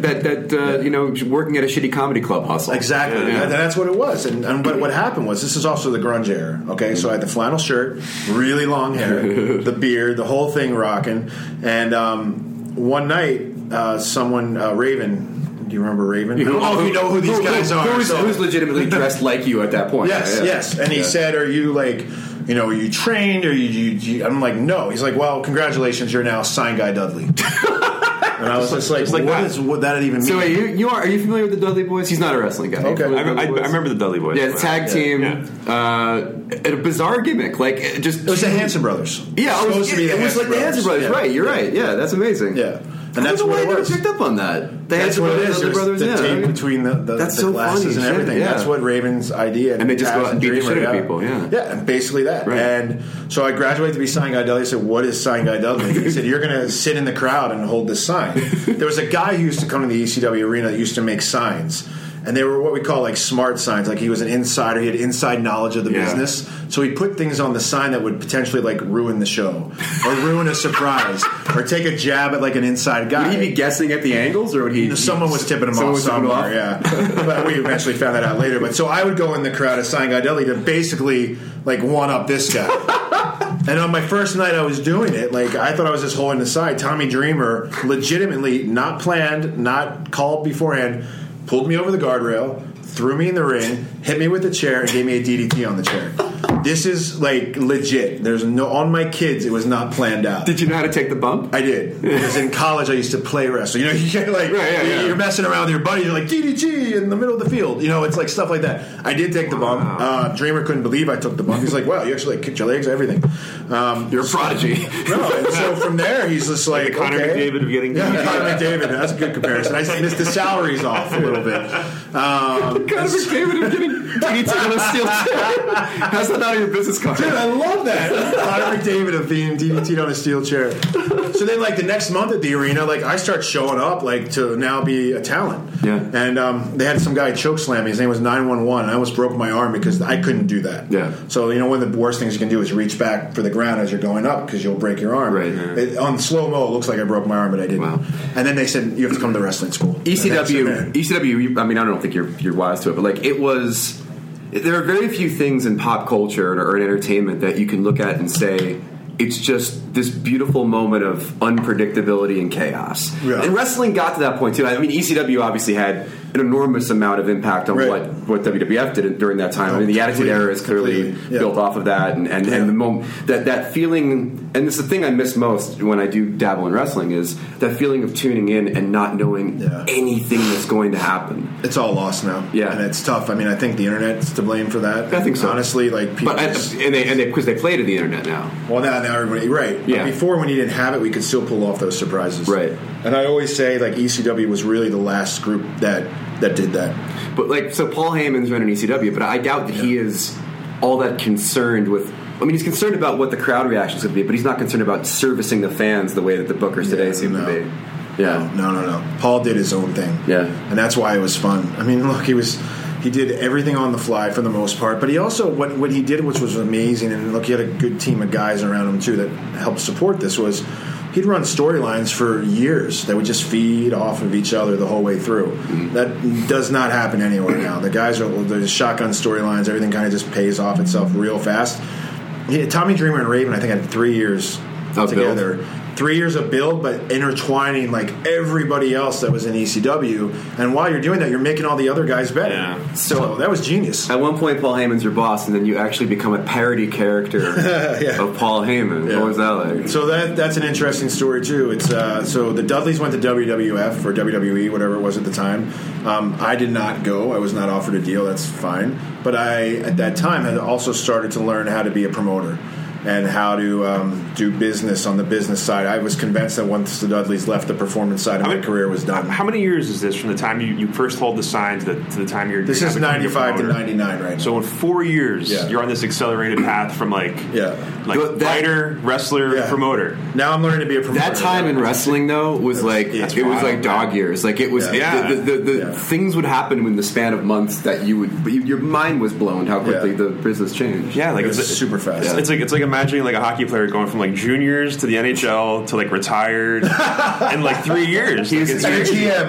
that working at a shitty comedy club hustle. Exactly. Yeah. That's what it was. But what happened was, this is also the grunge era. Okay, so I had the flannel shirt, really long hair, the beard, the whole thing rocking. And one night, someone, Raven. Do you remember Raven? You know who these guys are. Who's legitimately dressed like you at that point? Yes. And he said, "Are you are you trained or you?" I'm like, "No." He's like, "Well, congratulations, you're now Sign Guy Dudley." And I was just what that even mean? So wait, are you familiar with the Dudley Boys? He's not a wrestling guy. Okay, I remember the Dudley Boys. Yeah, the tag team. A bizarre gimmick. It was the Hanson Brothers. Yeah, it was supposed to be the Hanson Brothers. Yeah. Right, you're right. Yeah, that's amazing. Yeah. And that's what it was. I picked up on that. That's what it is. The brothers, the tape between the glasses and everything. Yeah. That's what Raven's idea. And they just go out and beat the shit out of people. Yeah, and basically that. Right. And so I graduated to be Sign Guy Dudley. I said, "What is Sign Guy Dudley?" He said, "You're going to sit in the crowd and hold this sign." There was a guy who used to come to the ECW arena that used to make signs. And they were what we call like smart signs. Like he was an insider. He had inside knowledge of the business. So he put things on the sign that would potentially like ruin the show or ruin a surprise or take a jab at like an inside guy. Would he be guessing at the angles or would he? Someone was tipping him off somewhere. Yeah. But we eventually found that out later. But so I would go in the crowd at Sign Guy Dudley to basically like one up this guy. And on my first night I was doing it, like I thought I was just holding the side. Tommy Dreamer, legitimately not planned, not called beforehand, pulled me over the guardrail, threw me in the ring, hit me with a chair, and gave me a DDT on the chair. This is like legit. There's no on my kids. It was not planned out. Did you know how to take the bump? I did. Because in college I used to play wrestle. You know, you get like you're messing around with your buddy. You're like DDT in the middle of the field. You know, it's like stuff like that. I did take the bump. Dreamer couldn't believe I took the bump. He's like, "Wow, you actually like, kicked your legs, everything." You're a prodigy. No, and so from there he's just like Connor McDavid of getting Connor McDavid. That's a good comparison. I just the salary's off a little bit. Connor McDavid of getting DDT on a steel chair. How's that not on your business card? Dude, I love that. Connor McDavid of being DDT'd on a steel chair. So then, like the next month at the arena, like I start showing up, like to now be a talent. Yeah. And they had some guy choke slam me. His name was 911. I almost broke my arm because I couldn't do that. Yeah. So you know, one of the worst things you can do is reach back for the ground as you're going up because you'll break your arm. Right. On slow mo, it looks like I broke my arm, but I didn't. Wow. And then they said you have to come to wrestling school. ECW. I mean, I don't think you're wise to it, but like it was. There are very few things in pop culture or in entertainment that you can look at and say it's just this beautiful moment of unpredictability and chaos. Yeah. And wrestling got to that point too. I mean, ECW obviously had an enormous amount of impact on what WWF did during that time. I mean, the Attitude Era is clearly built off of that, and the moment that feeling. And it's the thing I miss most when I do dabble in wrestling is that feeling of tuning in and not knowing anything that's going to happen. It's all lost now. Yeah, and it's tough. I mean, I think the internet's to blame for that. I think so. Honestly, like people, because they play to the internet now. Well, now everybody Yeah. But before, when you didn't have it, we could still pull off those surprises. Right. And I always say, like ECW was really the last group that did that. But like, so Paul Heyman's running ECW, but I doubt that he is all that concerned with. I mean, he's concerned about what the crowd reactions would be, but he's not concerned about servicing the fans the way that the bookers today seem to be. Yeah. No. Paul did his own thing. Yeah. And that's why it was fun. I mean, look, he did everything on the fly for the most part, but he also, what he did, which was amazing, and look, he had a good team of guys around him too that helped support this, was he'd run storylines for years that would just feed off of each other the whole way through. Mm-hmm. That does not happen anywhere now. The guys there's shotgun storylines, everything kind of just pays off itself real fast. Tommy Dreamer and Raven, I think, had 3 years together. Build. 3 years of build, but intertwining like everybody else that was in ECW. And while you're doing that, you're making all the other guys better. Yeah. So that was genius. At one point, Paul Heyman's your boss, and then you actually become a parody character of Paul Heyman. Yeah. What was that like? So that's an interesting story too. It's so the Dudleys went to WWF or WWE, whatever it was at the time. I did not go. I was not offered a deal. That's fine. But I, at that time, had also started to learn how to be a promoter and how to do business on the business side. I was convinced that once the Dudleys left, the performance side of my career was done. How many years is this from the time you first hold the sign to the time you're... This is 95 to 99 right now. So in 4 years, you're on this accelerated path from fighter, wrestler, promoter. Now I'm learning to be a promoter. That time in wrestling, though, was like dog years. Like it was... The things would happen in the span of months that you would... But your mind was blown how quickly the business changed. Yeah, like it's super fast. Yeah. It's like imagining like a hockey player going from like juniors to the NHL to like retired in like 3 years. He's a GM.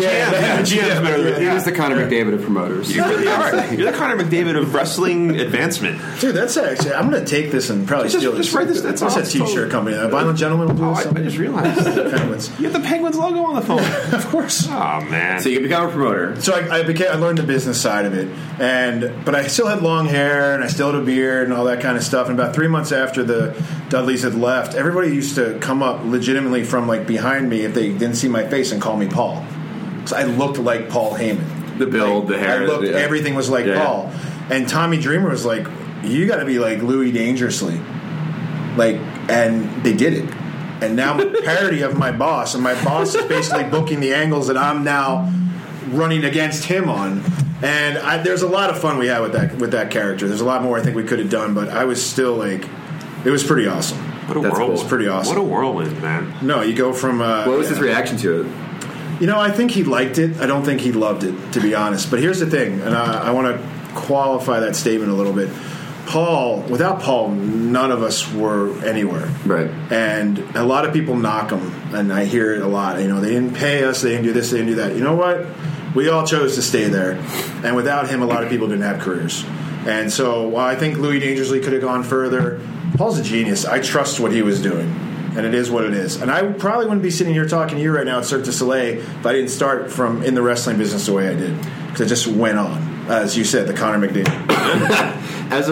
GM's better than he was the Connor McDavid of promoters. You really are. You're the Connor McDavid of wrestling advancement. Dude, that's actually... I'm going to take this and probably steal this. Just write this. That's a T-shirt company. Violent Gentleman will do something. I just realized. Penguins. You have the Penguins logo on the phone. Of course. Oh, man. So you become a promoter. So I learned the business side of it. But I still had long hair and I still had a beard and all that kind of stuff. And about 3 months after the Dudleys had left, everybody used to come up legitimately from like behind me if they didn't see my face and call me Paul. So I looked like Paul Heyman. The build, the hair. Everything was like Paul. And Tommy Dreamer was like, you got to be like Louis Dangerously. Like, and they did it. and now I'm a parody of my boss, and my boss is basically booking the angles that I'm now running against him on. And there's a lot of fun we had with that character. There's a lot more I think we could have done, but I was still like, it was pretty awesome. What a whirlwind! It was pretty awesome. What a whirlwind, man! No, you go from. What was his reaction to it? You know, I think he liked it. I don't think he loved it, to be honest. But here's the thing, and I want to qualify that statement a little bit. Without Paul, none of us were anywhere. Right. And a lot of people knock him, and I hear it a lot. You know, they didn't pay us, they didn't do this, they didn't do that. You know what? We all chose to stay there. And without him, a lot of people didn't have careers. And so while I think Louis Dangerously could have gone further, Paul's a genius. I trust what he was doing. And it is what it is. And I probably wouldn't be sitting here talking to you right now at Cirque du Soleil if I didn't start from in the wrestling business the way I did. Because it just went on. As you said, the Connor McDavid. As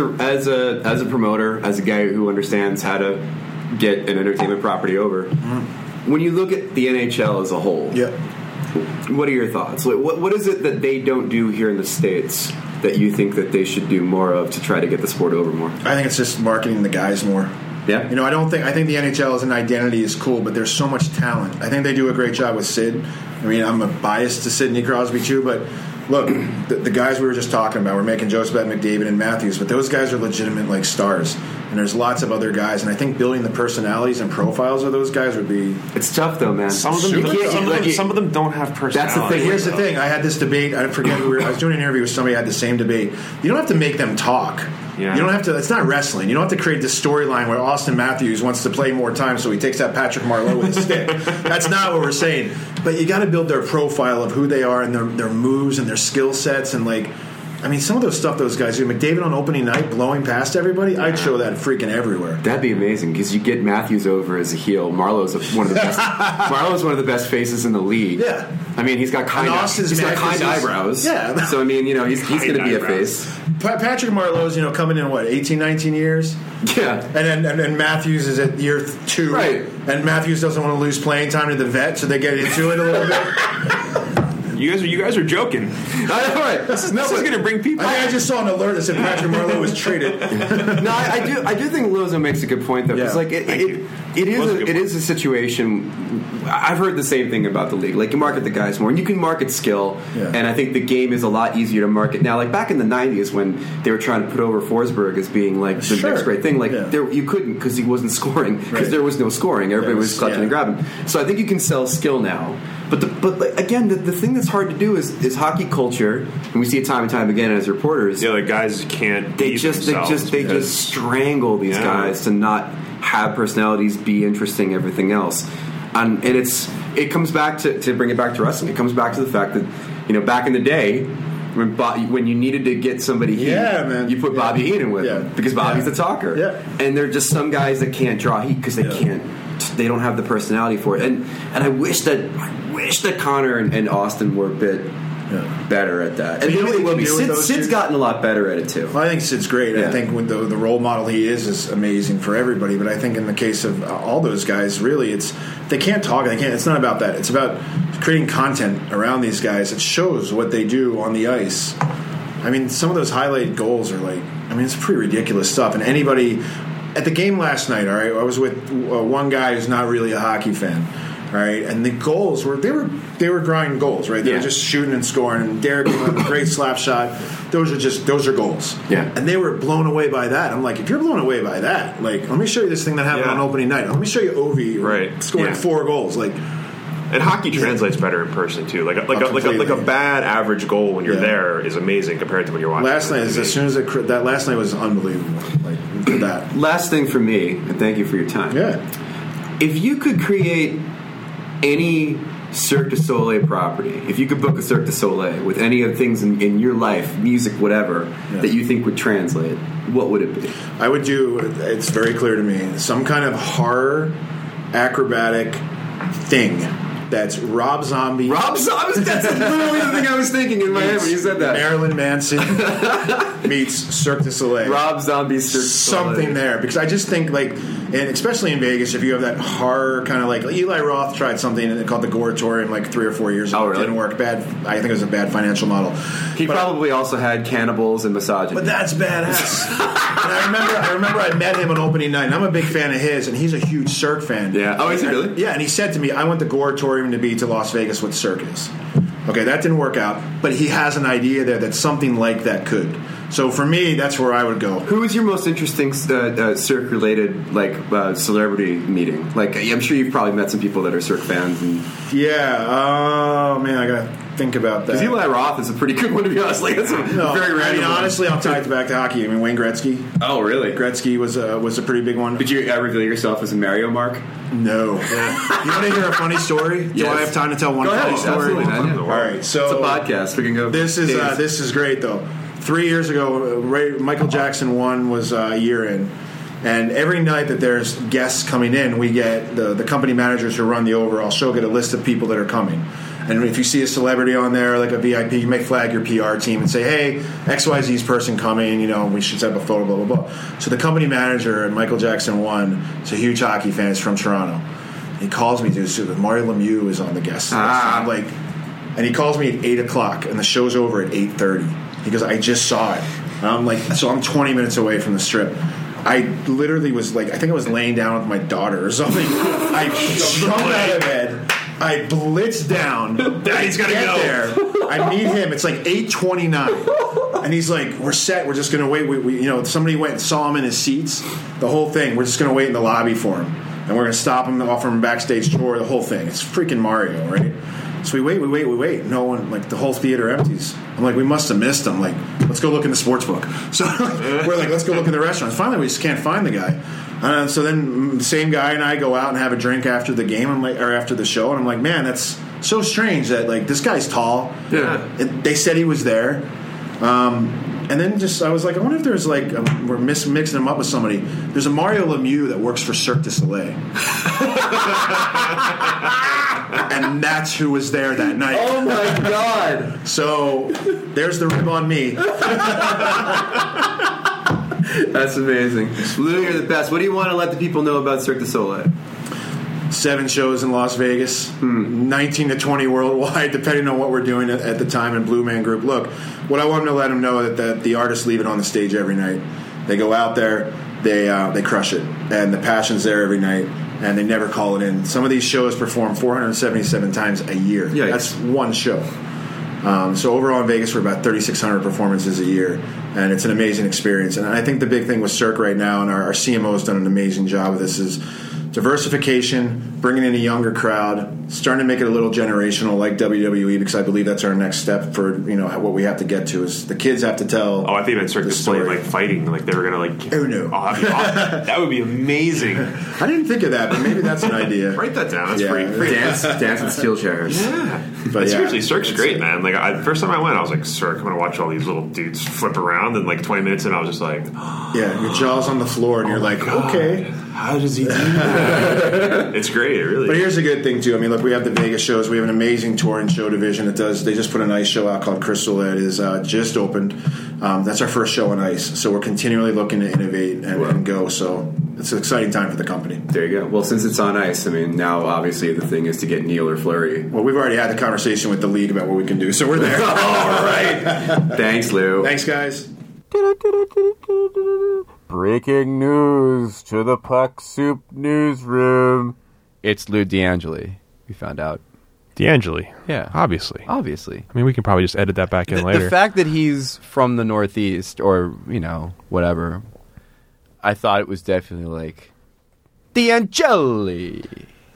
a promoter, as a guy who understands how to get an entertainment property over, when you look at the NHL as a whole, what are your thoughts? What is it that they don't do here in the States that you think that they should do more of to try to get the sport over more? I think it's just marketing the guys more. Yeah. You know, I think the NHL as an identity is cool, but there's so much talent. I think they do a great job with Sid. I mean, I'm a bias to Sidney Crosby too, but look, the guys we were just talking about, we're making jokes about McDavid and Matthews, but those guys are legitimate like stars. And there's lots of other guys, and I think building the personalities and profiles of those guys would be... It's tough, though, man. Some of them don't have personality. That's the thing. Here's the thing. I had this debate. I forget I was doing an interview with somebody who had the same debate. You don't have to make them talk. Yeah. You don't have to... It's not wrestling. You don't have to create this storyline where Austin Matthews wants to play more time, so he takes out Patrick Marleau with a stick. That's not what we're saying. But you got to build their profile of who they are and their moves and their skill sets and, like... I mean, some of those stuff those guys do. McDavid on opening night blowing past everybody, I'd show that freaking everywhere. That'd be amazing because you get Matthews over as a heel. Marlowe's one of the best. Marlowe's one of the best faces in the league. Yeah, I mean, he's got kind eyebrows. Yeah, so I mean, you know, he's going to be a face. Patrick Marleau's, you know, coming in 18, 19 years. Yeah, and then Matthews is at year 2, right? And Matthews doesn't want to lose playing time to the vet, so they get into it a little bit. You guys are joking. All right, this is going to bring people. I think I just saw an alert that said Patrick Marleau was traded. No, I do think Lozo makes a good point though. Because like it is a situation. I've heard the same thing about the league. Like you market the guys more, and you can market skill. Yeah. And I think the game is a lot easier to market now. Like back in the '90s when they were trying to put over Forsberg as being like the next great thing. Like you couldn't because he wasn't scoring because there was no scoring. Everybody was clutching and grabbing. So I think you can sell skill now. But again, the thing that's hard to do is hockey culture, and we see it time and time again as reporters. Yeah, the guys can't. They just strangle these guys to not have personalities, be interesting, everything else, and it comes back to bring it back to wrestling. It comes back to the fact that, you know, back in the day when you needed to get somebody heat, you put Bobby Heenan with him because Bobby's the talker. Yeah. And there are just some guys that can't draw heat because they don't have the personality for it. And I wish that Connor and Austin were a bit better at that. And maybe they will be. Sid's gotten a lot better at it too. Well, I think Sid's great. Yeah. I think with the role model he is amazing for everybody. But I think in the case of all those guys, really, they can't talk. It's not about that. It's about creating content around these guys that shows what they do on the ice. I mean, some of those highlight goals are it's pretty ridiculous stuff. And anybody at the game last night, all right, I was with one guy who's not really a hockey fan. Right, and the goals were grind goals, right? They were just shooting and scoring. And Derek with a great slap shot. Those are goals. Yeah, and they were blown away by that. I'm like, if you're blown away by that, like, let me show you this thing that happened on opening night. Let me show you Ovi scoring 4 goals. Like, and hockey translates better in person too. Like a bad average goal when you're there is amazing compared to when you're watching. Last night was unbelievable. Like that. Last thing for me, and thank you for your time. Yeah, if you could create any Cirque du Soleil property, if you could book a Cirque du Soleil with any of the things in your life, music, whatever, that you think would translate, what would it be? I would do, it's very clear to me, some kind of horror acrobatic thing that's Rob Zombie. Rob Zombie? That's literally the thing I was thinking in my head when you said that. Marilyn Manson meets Cirque du Soleil. Rob Zombie's Cirque du Soleil. Something there. Because I just think, like, and especially in Vegas, if you have that horror kind of like Eli Roth tried something called the Goratorium like 3 or 4 years ago. Oh, really? It didn't work. I think it was a bad financial model. He probably also had cannibals and misogyny. But that's badass. And I remember I met him on opening night, and I'm a big fan of his, and he's a huge Cirque fan. Yeah. Oh, is he really? Yeah, and he said to me, I want the Goratorium to be to Las Vegas what Cirque is. Okay, that didn't work out, but he has an idea there that something like that could. So for me, that's where I would go. Who is your most interesting Cirque-related celebrity meeting? Like, I'm sure you've probably met some people that are Cirque fans. And yeah. Oh man, I gotta think about that. Because Eli Roth is a pretty good one, to be honest. Like, that's very random. I mean, honestly, I'll tie it back to hockey. I mean, Wayne Gretzky. Oh, really? Gretzky was a pretty big one. Did you reveal yourself as a Mario Mark? No. You want to hear a funny story? Do I have time to tell one funny story? Absolutely, man. Yeah. All right, so it's a podcast. We can go. This is great though. 3 years ago, Michael Jackson 1 was a year in, and every night that there's guests coming in, we get the company managers who run the overall show get a list of people that are coming. And if you see a celebrity on there, like a VIP, you may flag your PR team and say, hey, XYZ's person coming, we should set up a photo, blah, blah, blah. So the company manager at Michael Jackson 1 is a huge hockey fan. He's from Toronto. He calls me, dude, Mario Lemieux is on the guest list. I'm like, and he calls me at 8 o'clock, and the show's over at 8:30. He goes, I just saw it. And I'm like, so I'm 20 minutes away from the strip. I literally was like, I think I was laying down with my daughter or something. I jumped out of bed. I blitz down. Daddy's got to go. There. I meet him. It's like 8:29. And he's like, we're set. We're just going to wait. We somebody went and saw him in his seats. The whole thing. We're just going to wait in the lobby for him. And we're going to stop him, offer him a backstage tour, the whole thing. It's freaking Mario, right? So we wait. No one, like, the whole theater empties. I'm like, we must have missed him. Like, let's go look in the sports book. So we're like, let's go look in the restaurants. Finally, we just can't find the guy. So then the same guy and I go out and have a drink after the game, or after the show, and I'm like, man, that's so strange that, like, this guy's tall. Yeah. They said he was there. And then I was like, I wonder if there's like, we're mixing him up with somebody. There's a Mario Lemieux that works for Cirque du Soleil. And that's who was there that night. Oh my God. So there's the rib on me. That's amazing. Lou, you're the best. What do you want to let the people know about Cirque du Soleil? 7 shows in Las Vegas, 19 to 20 worldwide, depending on what we're doing at the time in Blue Man Group. Look, what I want to let them know that the artists leave it on the stage every night. They go out there, they crush it, and the passion's there every night, and they never call it in. Some of these shows perform 477 times a year. Yikes. That's one show. So overall in Vegas, we're about 3,600 performances a year, and it's an amazing experience. And I think the big thing with Cirque right now, and our CMO has done an amazing job of this, is diversification, bringing in a younger crowd, starting to make it a little generational like WWE, because I believe that's our next step for what we have to get to is the kids have to tell. Oh, I think it's Cirque du Soleil like fighting, like they were gonna like. Oh no, that'd be awesome. That would be amazing. I didn't think of that, but maybe that's an idea. Write that down. That's free. Dance with steel chairs. Yeah, but seriously, Cirque's great, man. Like first time I went, I was like, Cirque, I'm gonna watch all these little dudes flip around, and like 20 minutes in, I was just like, yeah, your jaw's on the floor, and you're like, okay, how does he do that? It's great, really. But here's a good thing too. I mean, look, we have the Vegas shows. We have an amazing touring show division that does. They just put a nice show out called Crystal that is just opened. That's our first show on ice. So we're continually looking to innovate and go. So it's an exciting time for the company. There you go. Well, since it's on ice, I mean, now obviously the thing is to get Neil or Fleury. Well, we've already had the conversation with the league about what we can do, so we're there. All right. Thanks, Lou. Thanks, guys. Breaking news to the Puck Soup newsroom. It's Lou D'Angeli, we found out. D'Angeli? Yeah. Obviously. Obviously. I mean, we can probably just edit that back in later. The fact that he's from the Northeast, or, whatever, I thought it was definitely like, D'Angeli.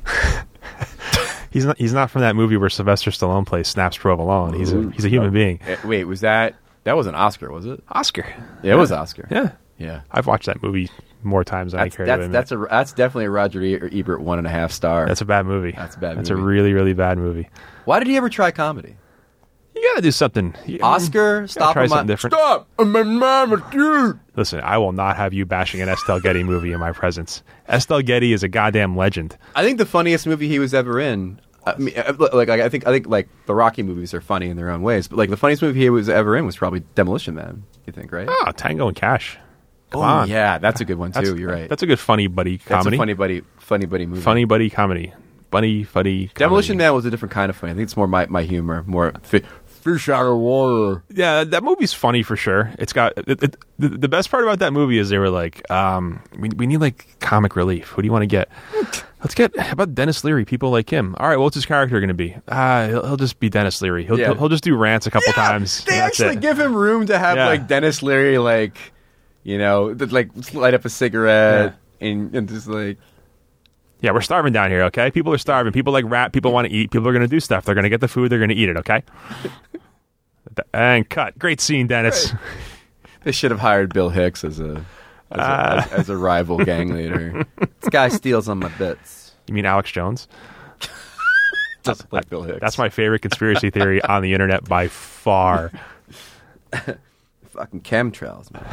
He's not from that movie where Sylvester Stallone plays Snaps Provolone. He's a human being. Wait, was that was an Oscar, was it? Oscar. Yeah, it was Oscar. Yeah. Yeah. I've watched that movie more times than I care to admit. That's definitely a Roger Ebert 1.5 star. That's a bad movie. That's a bad movie. That's a really, really bad movie. Why did he ever try comedy? You gotta do something. Oscar, stop try him. Something different. Stop! I'm a mama, dude. Listen, I will not have you bashing an Estelle Getty movie in my presence. Estelle Getty is a goddamn legend. I think the funniest movie he was ever in, I mean, I think like the Rocky movies are funny in their own ways, but like the funniest movie he was ever in was probably Demolition Man. You think, right? Oh, Tango and Cash. Come on. Yeah, that's a good one too. You're right. That's a good funny buddy comedy. That's a funny buddy movie. Funny buddy comedy. Funny comedy. Demolition Man was a different kind of funny. I think it's more my humor, more fish out of water. Yeah, that movie's funny for sure. It's got the best part about that movie is they were like, we need like comic relief. Who do you want to get? Let's get, how about Dennis Leary? People like him. All right, what's his character going to be? He'll just be Dennis Leary. He'll just do rants a couple times. They actually give him room to have like Dennis Leary, like, you know, like light up a cigarette and just like. Yeah, we're starving down here, okay? People are starving. People like rap. People want to eat. People are going to do stuff. They're going to get the food. They're going to eat it, okay? And cut. Great scene, Dennis. Right. They should have hired Bill Hicks as a rival gang leader. This guy steals on my bits. You mean Alex Jones? Just like Bill Hicks. That's my favorite conspiracy theory on the internet by far. Fucking chemtrails, man.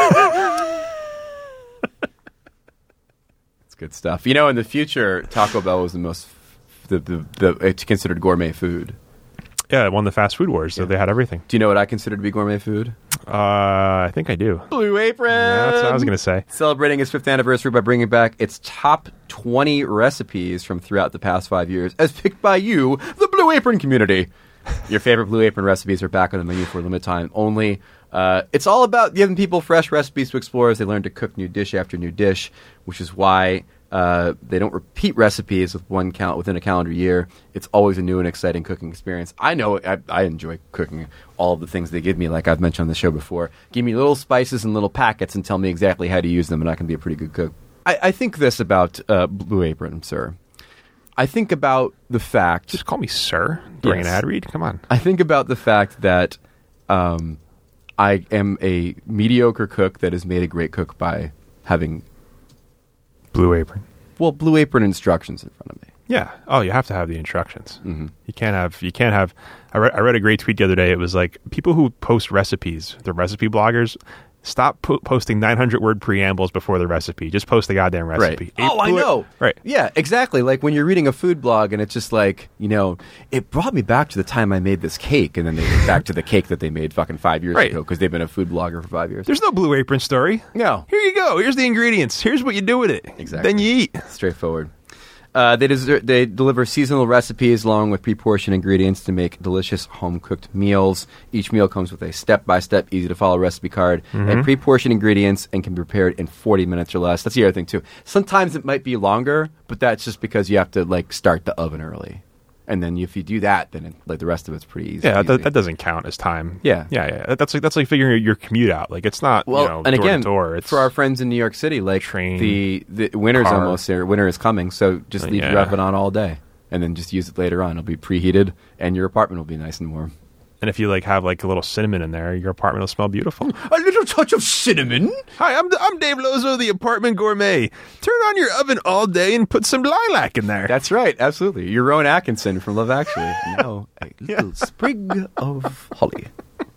It's good stuff. You know, in the future, Taco Bell was the most it's considered gourmet food. Yeah, it won the fast food wars, so they had everything. Do you know what I consider to be gourmet food? I think I do. Blue Apron! Yeah, that's what I was going to say. Celebrating its 5th anniversary by bringing back its top 20 recipes from throughout the past 5 years, as picked by you, the Blue Apron community. Your favorite Blue Apron recipes are back on the menu for a limited time only. It's all about giving people fresh recipes to explore as they learn to cook new dish after new dish, which is why they don't repeat recipes within a calendar year. It's always a new and exciting cooking experience. I know I enjoy cooking all of the things they give me, like I've mentioned on the show before. Give me little spices and little packets and tell me exactly how to use them, and I can be a pretty good cook. I think this about Blue Apron, sir. I think about the fact... Just call me sir during an ad read? Come on. I think about the fact that I am a mediocre cook that has made a great cook by having... Blue Apron. Well, Blue Apron instructions in front of me. Yeah. Oh, you have to have the instructions. Mm-hmm. You can't have. I read a great tweet the other day. It was like people who post recipes, the recipe bloggers, stop posting 900-word preambles before the recipe. Just post the goddamn recipe. Right. I know. Right. Yeah, exactly. Like when you're reading a food blog and it's just like, you know, it brought me back to the time I made this cake, and then they went back to the cake that they made fucking 5 years ago because they've been a food blogger for 5 years. There's no Blue Apron story. No. Here you go. Here's the ingredients. Here's what you do with it. Exactly. Then you eat. Straightforward. They deliver seasonal recipes along with pre-portioned ingredients to make delicious home-cooked meals. Each meal comes with a step-by-step, easy-to-follow recipe card and pre-portioned ingredients and can be prepared in 40 minutes or less. That's the other thing, too. Sometimes it might be longer, but that's just because you have to, like, start the oven early. And then if you do that, then the rest of it's pretty easy. Yeah, that doesn't count as time. Yeah. That's like figuring your commute out. Like it's not. And again, for our friends in New York City, like train, the winter's almost there. Winter is coming, so just leave your oven on all day, and then just use it later on. It'll be preheated, and your apartment will be nice and warm. And if you have a little cinnamon in there, your apartment will smell beautiful. A little touch of cinnamon. Hi, I'm Dave Lozo, the apartment gourmet. Turn on your oven all day and put some lilac in there. That's right, absolutely. You're Rowan Atkinson from Love Actually. Now a little sprig of holly.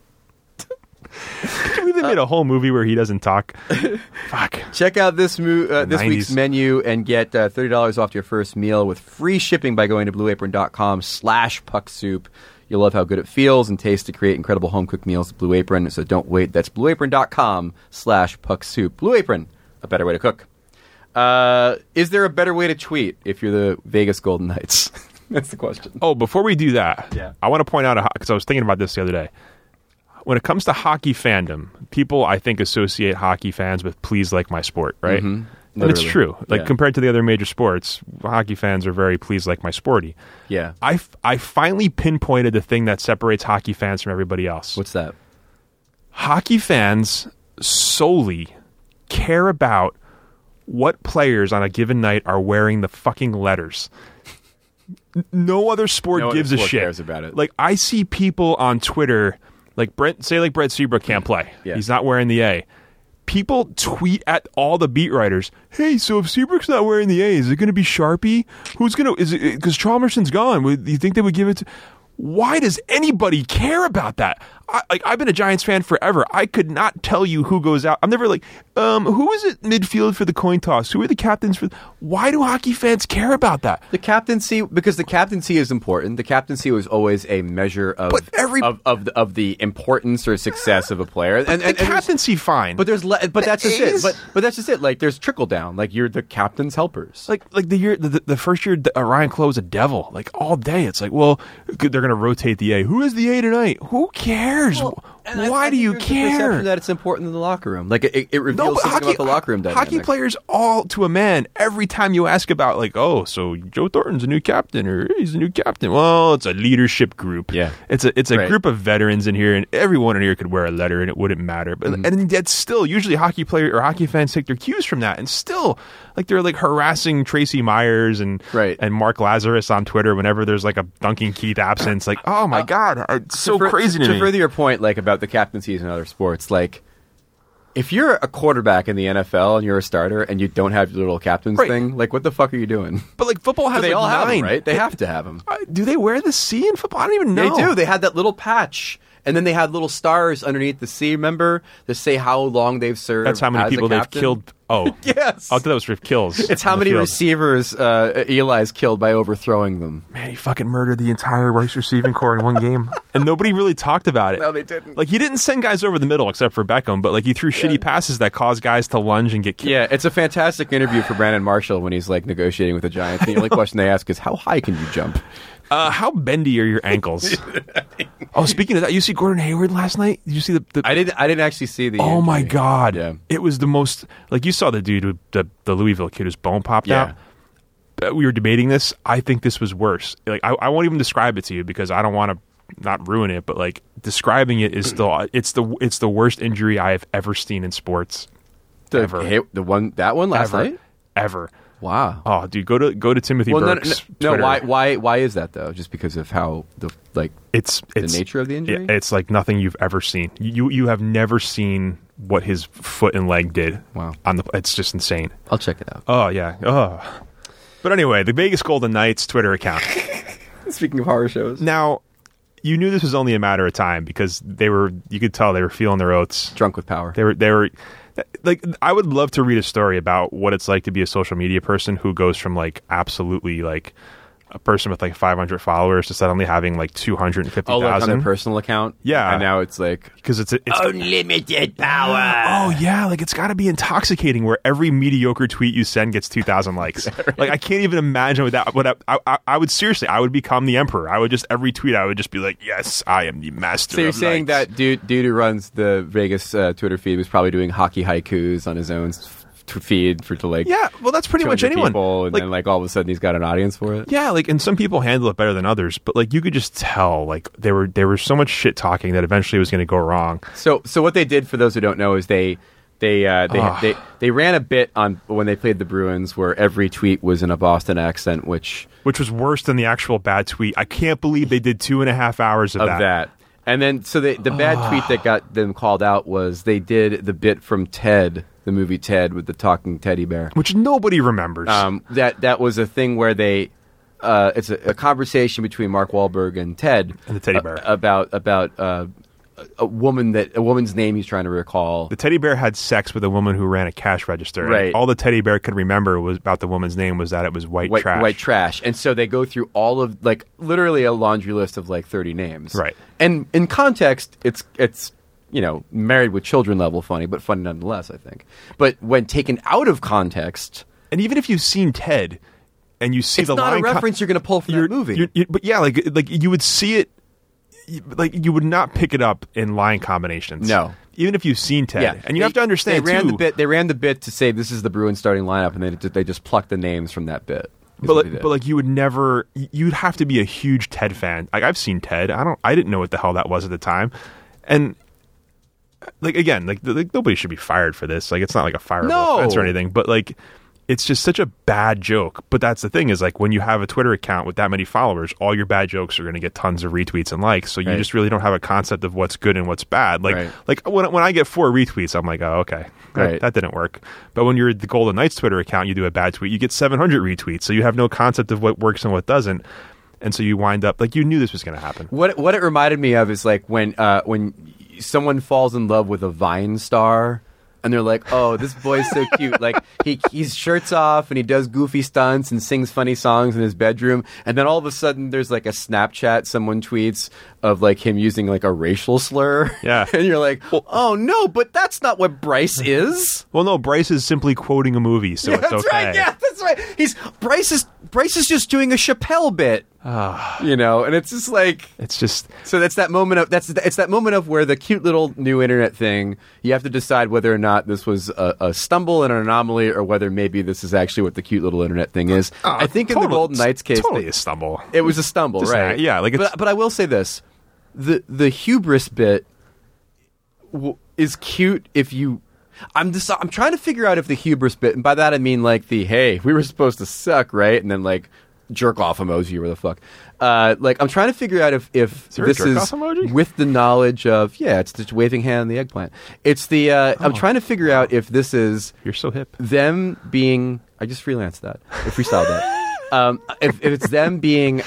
Can we made a whole movie where he doesn't talk? Fuck. Check out this week's menu and get $30 off your first meal with free shipping by going to blueapron.com/pucksoup. You'll love how good it feels and tastes to create incredible home-cooked meals with Blue Apron, so don't wait. That's blueapron.com/pucksoup. Blue Apron, a better way to cook. Is there a better way to tweet if you're the Vegas Golden Knights? That's the question. Oh, before we do that, I want to point out, because I was thinking about this the other day. When it comes to hockey fandom, people, I think, associate hockey fans with please like my sport, right? Mm-hmm. And it's true. Compared to the other major sports, hockey fans are very please like my sporty. Yeah. I finally pinpointed the thing that separates hockey fans from everybody else. What's that? Hockey fans solely care about what players on a given night are wearing the fucking letters. No other sport gives a shit. Cares about it. Like, I see people on Twitter, like Brett Seabrook can't play. Yeah. He's not wearing the A. People tweet at all the beat writers, hey, so if Seabrook's not wearing the A, is it going to be Sharpie? Who's going to, is it, because Chalmerson's gone, do you think they would give it to, why does anybody care about that? I've been a Giants fan forever. I could not tell you who goes out. I'm never like, who is it midfield for the coin toss? Who are the captains for? Why do hockey fans care about that? The captaincy, because the captaincy is important. The captaincy was always a measure of of the importance or success of a player. And the captaincy, fine. But that's just it. But that's just it. Like there's trickle down. Like you're the captain's helpers. Like the first year Ryan Clough was a devil. Like all day, it's like, well, they're going to rotate the A. Who is the A tonight? Who cares? Well, why do you care? The perception that it's important in the locker room. Like it reveals something about the locker room dynamic. Hockey players, all to a man, every time you ask about like, oh, so Joe Thornton's a new captain or he's a new captain. Well, it's a leadership group. Yeah, it's a group of veterans in here, and everyone in here could wear a letter, and it wouldn't matter. But and that's still usually hockey player or hockey fans take their cues from that, and still like they're like harassing Tracy Myers and Mark Lazarus on Twitter whenever there's like a Duncan Keith absence. Like, oh my god, it's so crazy to me. To further your point, like about the captaincies in other sports, like if you're a quarterback in the NFL and you're a starter and you don't have your little captain's thing, like what the fuck are you doing? But like football has, they like all have 9, them, right? They have to have them. Do they wear the C in football? I don't even know. They do. They had that little patch. And then they had little stars underneath the C, remember? To say how long they've served. That's how many people they've killed. Oh. Yes. I thought that was for kills. It's how many receivers Eli's killed by overthrowing them. Man, he fucking murdered the entire Rice receiving corps in one game. And nobody really talked about it. No, they didn't. Like, he didn't send guys over the middle except for Beckham, but like he threw shitty passes that caused guys to lunge and get killed. Yeah, it's a fantastic interview for Brandon Marshall when he's like negotiating with the Giants. The only question they ask is, how high can you jump? How bendy are your ankles? Oh, speaking of that, you see Gordon Hayward last night? Did you see the I didn't actually see the Oh injury. my god. Yeah. It was the most, like, you saw the dude with the Louisville kid whose bone popped out. We were debating this. I think this was worse. Like, I won't even describe it to you because I don't want to not ruin it, but like describing it is still it's the worst injury I have ever seen in sports. Ever. That one last night? Ever. Wow. Oh, dude, go to Timothy Burke's Twitter. Why is that though? Just because of how the nature of the injury? It's like nothing you've ever seen. You have never seen what his foot and leg did. Wow. It's just insane. I'll check it out. Oh yeah. Oh. But anyway, the Vegas Golden Knights Twitter account. Speaking of horror shows. Now, you knew this was only a matter of time because you could tell they were feeling their oats. Drunk with power. They were like, I would love to read a story about what it's like to be a social media person who goes from like absolutely like a person with like 500 followers to suddenly having like 250,000. Oh, like on their personal account? Yeah. And now it's like... Because it's unlimited power. Oh, yeah. Like, it's got to be intoxicating where every mediocre tweet you send gets 2,000 likes. Right? Like, I can't even imagine what I would seriously, I would become the emperor. I would just, every tweet, I would just be like, yes, I am the master So you're of saying likes. that dude who runs the Vegas Twitter feed was probably doing hockey haikus on his own feed to like well, that's pretty much anyone people, and like, then like all of a sudden he's got an audience for it. Yeah, like, and some people handle it better than others, but like you could just tell like there were so much shit talking that eventually was going to go wrong. So what they did, for those who don't know, is they ran a bit on when they played the Bruins where every tweet was in a Boston accent, which was worse than the actual bad tweet. I can't believe they did 2.5 hours of that. And then so the bad tweet that got them called out was they did the bit from Ted, the movie Ted, with the talking teddy bear, which nobody remembers. That was a thing where they it's a conversation between Mark Wahlberg and Ted and the teddy bear about a woman's name he's trying to recall. The teddy bear had sex with a woman who ran a cash register. Right. All the teddy bear could remember was about the woman's name was that it was white trash. White trash. And so they go through all of like literally a laundry list of like 30 names. Right. And in context, it's Married with Children level funny, but funny nonetheless, I think. But when taken out of context, and even if you've seen Ted and you see it's not a reference you're going to pull from that movie. But yeah, like you would see it. Like, you would not pick it up in line combinations. No. Even if you've seen Ted. And you have to understand, they ran the bit to say this is the Bruins starting lineup, and they just plucked the names from that bit. But like you would never, you'd have to be a huge Ted fan. Like, I've seen Ted. I didn't know what the hell that was at the time. And like, again, like nobody should be fired for this. Like, it's not like a fireable offense or anything, but like, it's just such a bad joke. But that's the thing is, like, when you have a Twitter account with that many followers, all your bad jokes are going to get tons of retweets and likes. So you just really don't have a concept of what's good and what's bad. Like, like when I get 4 retweets, I'm like, oh, okay, that didn't work. But when you're the Golden Knights Twitter account, you do a bad tweet, you get 700 retweets. So you have no concept of what works and what doesn't. and so you wind up like you knew this was going to happen. What it reminded me of is like when someone falls in love with a Vine star. And they're like, "Oh, this boy's so cute! Like he's shirts off and he does goofy stunts and sings funny songs in his bedroom." And then all of a sudden, there's like a Snapchat someone tweets of like him using like a racial slur. Yeah, and you're like, "Oh no, but that's not what Bryce is." Well, no, Bryce is simply quoting a movie, so it's that's okay. right. Yeah, that's right. Bryce is just doing a Chappelle bit. You know, and it's just like it's just so that's that moment of it's that moment of where the cute little new internet thing, you have to decide whether or not this was a stumble and an anomaly or whether maybe this is actually what the cute little internet thing is. I think in the Golden Knights case, totally a stumble. It was a stumble, just right? Yeah, like but I will say this: the hubris bit is cute if you. I'm trying to figure out if the hubris bit, and by that I mean like the hey, we were supposed to suck, right? And then like jerk off emoji or the fuck. Like I'm trying to figure out if this is emoji? With the knowledge of it's just waving hand on the eggplant. It's the I'm trying to figure out if this is you're so hip. Them being I just freelanced that. I freestyled that. If it's them being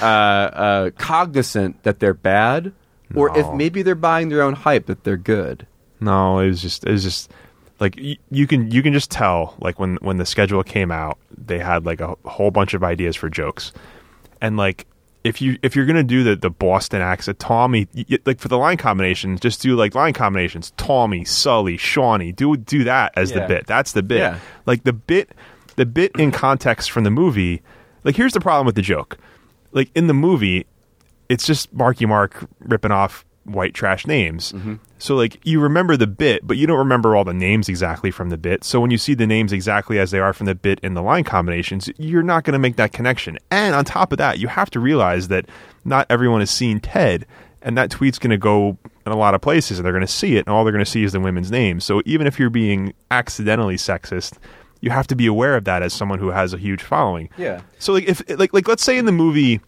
cognizant that they're bad, or if maybe they're buying their own hype that they're good. No, it was just like you can just tell like when the schedule came out, they had like a whole bunch of ideas for jokes, and like if you're gonna do the Boston accent, Tommy, like for the line combinations, just do like line combinations, Tommy, Sully, Shawnee, do that as the bit. That's the bit. Yeah. Like the bit in context from the movie. Like here's the problem with the joke. Like in the movie, it's just Marky Mark ripping off white trash names. Mm-hmm. So like you remember the bit, but you don't remember all the names exactly from the bit. So when you see the names exactly as they are from the bit in the line combinations, you're not going to make that connection. And on top of that, you have to realize that not everyone has seen Ted, and that tweet's going to go in a lot of places, and they're going to see it, and all they're going to see is the women's names. So even if you're being accidentally sexist, you have to be aware of that as someone who has a huge following. Yeah. So like if like let's say in the movie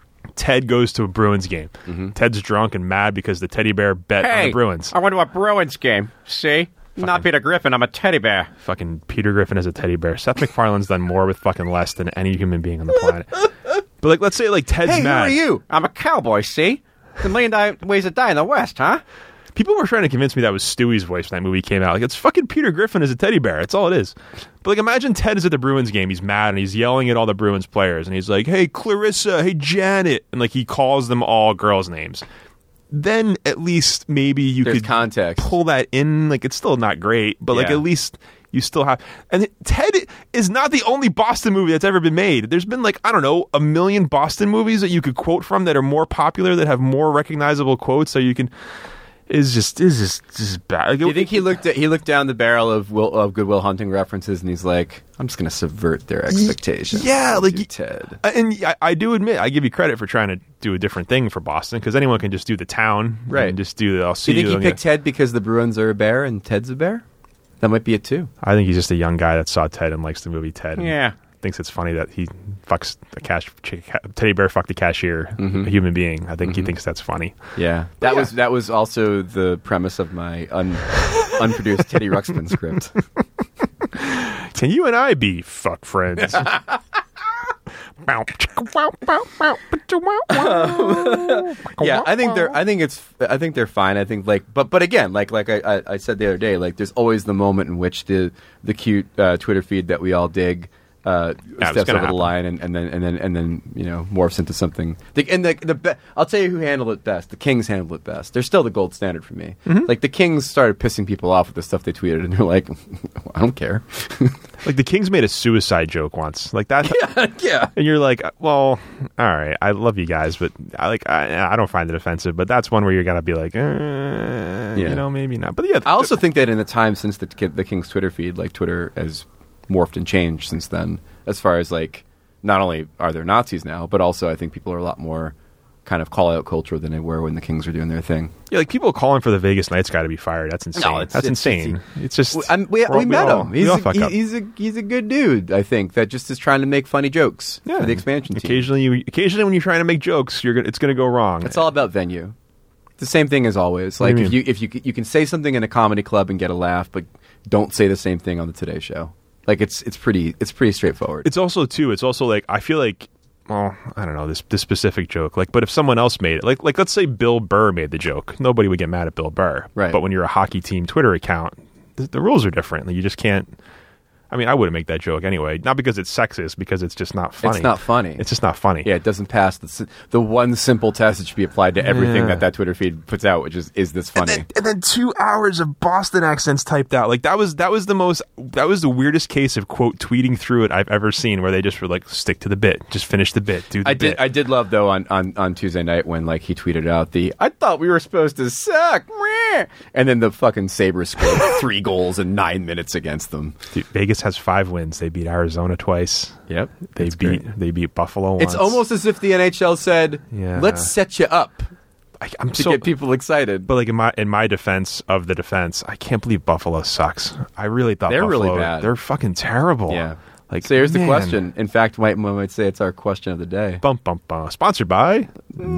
Ted goes to a Bruins game. Mm-hmm. Ted's drunk and mad because the teddy bear bet on the Bruins. I went to a Bruins game. See? Not Peter Griffin. I'm a teddy bear. Fucking Peter Griffin is a teddy bear. Seth MacFarlane's done more with fucking less than any human being on the planet. But like, let's say like Ted's mad. Hey, who are you? I'm a cowboy, see? The $1,000,000 ways to die in the West, huh? People were trying to convince me that was Stewie's voice when that movie came out. Like, it's fucking Peter Griffin as a teddy bear. That's all it is. But, like, imagine Ted is at the Bruins game. He's mad, and he's yelling at all the Bruins players. And he's like, hey, Clarissa, hey, Janet. And, like, he calls them all girls' names. Then, at least, maybe There's could context. Pull that in. Like, it's still not great. But, like, at least you still have... And Ted is not the only Boston movie that's ever been made. There's been, like, I don't know, 1 million Boston movies that you could quote from that are more popular, that have more recognizable quotes, so you can... Is just bad. Do you think he looked down the barrel of Good Will Hunting references and he's like, I'm just going to subvert their expectations. Yeah, like Ted. And I do admit, I give you credit for trying to do a different thing for Boston, because anyone can just do the town, right? And just do the. I'll see you. Do you think he picked Ted because the Bruins are a bear and Ted's a bear? That might be it too. I think he's just a young guy that saw Ted and likes the movie Ted. Yeah. Thinks it's funny that he fucks teddy bear fucked a cashier, a human being. I think he thinks that's funny. Yeah, that was also the premise of my unproduced Teddy Ruxpin script. Can you and I be fuck friends? Yeah, I think they're fine. I think but again, like I said the other day, like there's always the moment in which the cute Twitter feed that we all dig steps over the line and then morphs into something. I'll tell you who handled it best. The Kings handled it best. They're still the gold standard for me. Mm-hmm. Like the Kings started pissing people off with the stuff they tweeted, and they're like, I don't care. Like the Kings made a suicide joke once, like that. Yeah. And you're like, well, all right, I love you guys, but I don't find it offensive. But that's one where you're gonna be like, maybe not. But yeah, I also think that in the time since the Kings Twitter feed, like Twitter has morphed and changed since then, as far as like not only are there Nazis now, but also I think people are a lot more kind of call out culture than they were when the Kings were doing their thing. Yeah, like people calling for the Vegas Knights guy to be fired. That's insane. No, that's insane. It's just we met him. He's a good dude. I think that just is trying to make funny jokes for the expansion team. Occasionally, when you're trying to make jokes, it's going to go wrong. It's all about venue. It's the same thing as always. Like if you can say something in a comedy club and get a laugh, but don't say the same thing on the Today Show. Like it's pretty straightforward. It's also like I feel like well, I don't know this specific joke. Like, but if someone else made it, like let's say Bill Burr made the joke, nobody would get mad at Bill Burr. Right. But when you're a hockey team Twitter account, the rules are different. Like, you just can't. I mean, I wouldn't make that joke anyway. Not because it's sexist, because it's just not funny. It's not funny. It's just not funny. Yeah, it doesn't pass the one simple test that should be applied to everything that Twitter feed puts out, which is this funny? And then 2 hours of Boston accents typed out. Like, that was the weirdest case of quote tweeting through it I've ever seen, where they just were like, stick to the bit, just finish the bit, do the bit. I did love though on Tuesday night when like he tweeted out I thought we were supposed to suck, meh," and then the fucking Sabres scored 3 goals in 9 minutes against them. Dude, Vegas has 5 wins. They beat Arizona twice. Yep, they beat Buffalo once. It's almost as if the NHL said, "Let's set you up." I'm to get people excited. But like in my defense of the defense, I can't believe Buffalo sucks. I really thought they're Buffalo, really bad. They're fucking terrible. Yeah. Like, so here's the question. In fact, one might say it's our question of the day. Bum bum bum. Sponsored by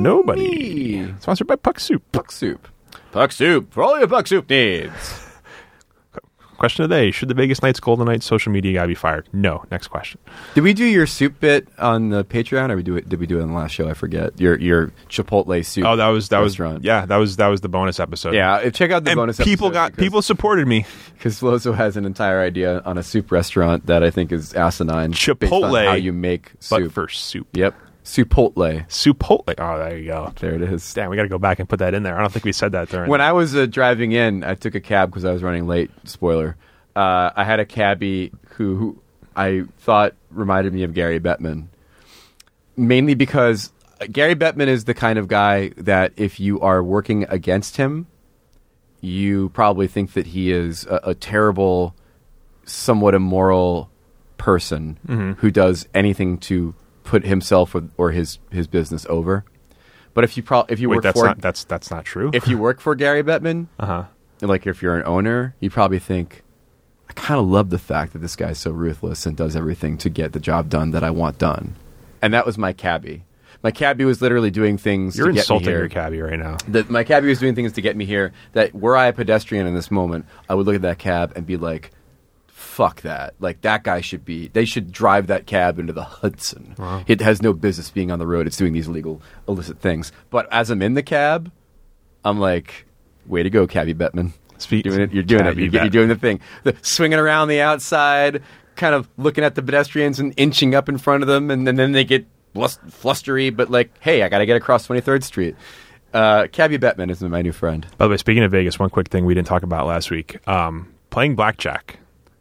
nobody. Sponsored by Puck Soup. Puck Soup. Puck Soup for all your Puck Soup needs. Question of the day: should the Vegas Knights Golden Knights social media guy be fired? No. Next question. Did we do your soup bit on the Patreon, or did we do it on the last show? I forget. Your Chipotle soup. Oh, that was restaurant. Yeah, that was the bonus episode. Yeah, check out the bonus episode. People supported me because Lozo has an entire idea on a soup restaurant that I think is asinine. Chipotle, based on how you make soup, but for soup. Yep. Soupotle. Oh, there you go. There it is. Damn, we got to go back and put that in there. I don't think we said that during. When I was driving in, I took a cab because I was running late. Spoiler. I had a cabbie who I thought reminded me of Gary Bettman. Mainly because Gary Bettman is the kind of guy that if you are working against him, you probably think that he is a terrible, somewhat immoral person who does anything to put himself or his business over. But if you work that's not true. If you work for Gary Bettman, like if you're an owner, you probably think, I kind of love the fact that this guy's so ruthless and does everything to get the job done that I want done. And that was my cabbie. My cabbie was literally doing things You're to get me insulting here. your cabbie right now. My cabbie was doing things to get me here that were I a pedestrian in this moment, I would look at that cab and be like, fuck that. Like, that guy they should drive that cab into the Hudson. Wow. It has no business being on the road. It's doing these illegal, illicit things. But as I'm in the cab, I'm like, way to go, Cabbie Bettman. You're doing it. You're doing the thing. Swinging around the outside, kind of looking at the pedestrians and inching up in front of them, and then they get flustery, but like, hey, I got to get across 23rd Street. Cabbie Bettman is my new friend. By the way, speaking of Vegas, one quick thing we didn't talk about last week. Playing blackjack.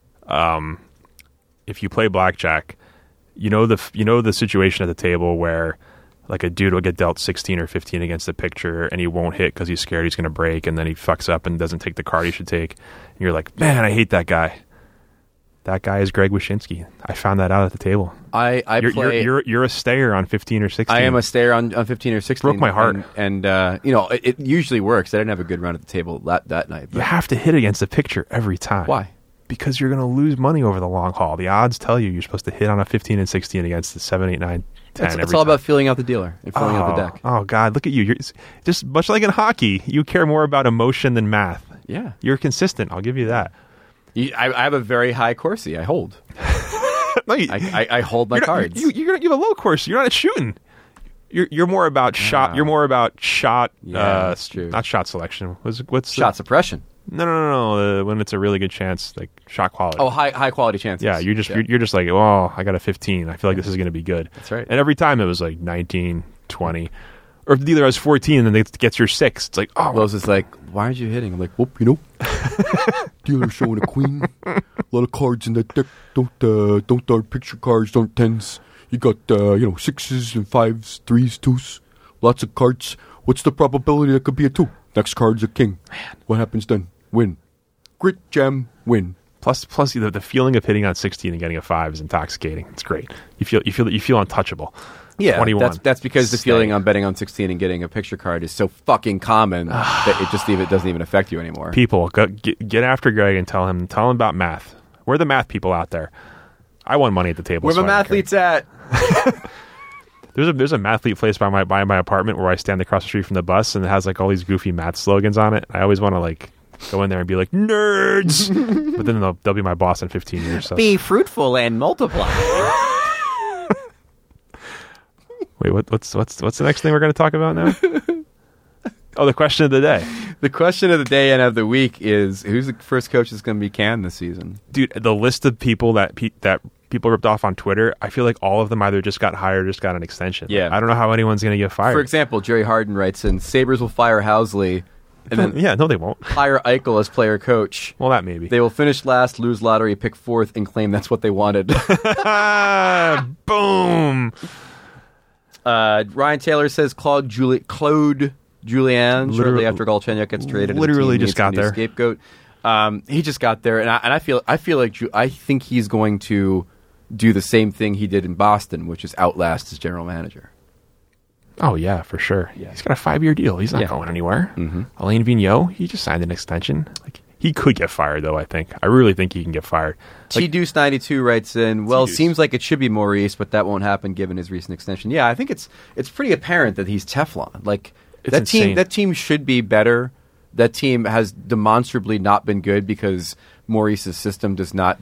If you play blackjack, you know the situation at the table where like a dude will get dealt 16 or 15 against the picture and he won't hit because he's scared he's going to break, and then he fucks up and doesn't take the card he should take. And you're like, man, I hate that guy. That guy is Greg Wyshynski. I found that out at the table. You're a stayer on 15 or 16. I am a stayer on 15 or 16. Broke my heart. And it usually works. I didn't have a good run at the table that night. But you have to hit against the picture every time. Why? Because you're going to lose money over the long haul. The odds tell you're supposed to hit on a 15 and 16 against the 7, 8, 9, 10. It's all about feeling out the dealer and filling out the deck. Oh, God, look at you. You're just much like in hockey, you care more about emotion than math. Yeah. You're consistent. I'll give you that. I have a very high Corsi. I hold. No, I hold my cards. You have a low Corsi. You're not at shooting. You're more about shot. You're more about shot. Yeah, that's true. Not shot selection. What's shot suppression? No. When it's a really good chance, like shot quality. Oh, high quality chances. Yeah, you're just like, oh, I got a 15. I feel like this is going to be good. That's right. And every time it was like 19, 20, or if the dealer has 14 and then it gets your 6, it's like, oh. Wells is like, why aren't you hitting? I'm like, well, dealer showing a queen. A lot of cards in that deck. Don't start picture cards. Don't tens. You got 6s and 5s, 3s, 2s. Lots of cards. What's the probability that could be a 2? Next card's a king. Man. What happens then? Win. Grit, jam, win. Plus, the feeling of hitting on 16 and getting a 5 is intoxicating. It's great. You feel untouchable. Yeah, 21. That's because the feeling on betting on 16 and getting a picture card is so fucking common that it doesn't even affect you anymore. People, get after Greg and tell him about math. We're the math people out there. I won money at the table. Where the mathletes at? There's a mathlete place by my apartment where I stand across the street from the bus, and it has like all these goofy math slogans on it. I always want to like go in there and be like, nerds, but then they'll be my boss in 15 years. So. Be fruitful and multiply. Wait, what's the next thing we're going to talk about now? Oh, the question of the day. The question of the day and of the week is, who's the first coach that's going to be canned this season? Dude, the list of people that people ripped off on Twitter, I feel like all of them either just got hired or just got an extension. Yeah. I don't know how anyone's going to get fired. For example, Jerry Harden writes in, Sabres will fire Housley and then no, they won't. hire Eichel as player coach. Well, that maybe. They will finish last, lose lottery, pick fourth, and claim that's what they wanted. Boom. Ryan Taylor says Claude Julien shortly after Galchenyuk gets traded. Literally just got there. Scapegoat. He just got there, and I feel like I think he's going to do the same thing he did in Boston, which is outlast his general manager. Oh yeah, for sure. Yeah. He's got a 5-year deal. He's not going anywhere. Mm-hmm. Alain Vigneault, he just signed an extension. Like he could get fired though. I really think he can get fired. T-Deuce 92 writes in, well, seems like it should be Maurice, but that won't happen given his recent extension. Yeah, I think it's pretty apparent that he's Teflon. Like that team should be better. That team has demonstrably not been good because Maurice's system does not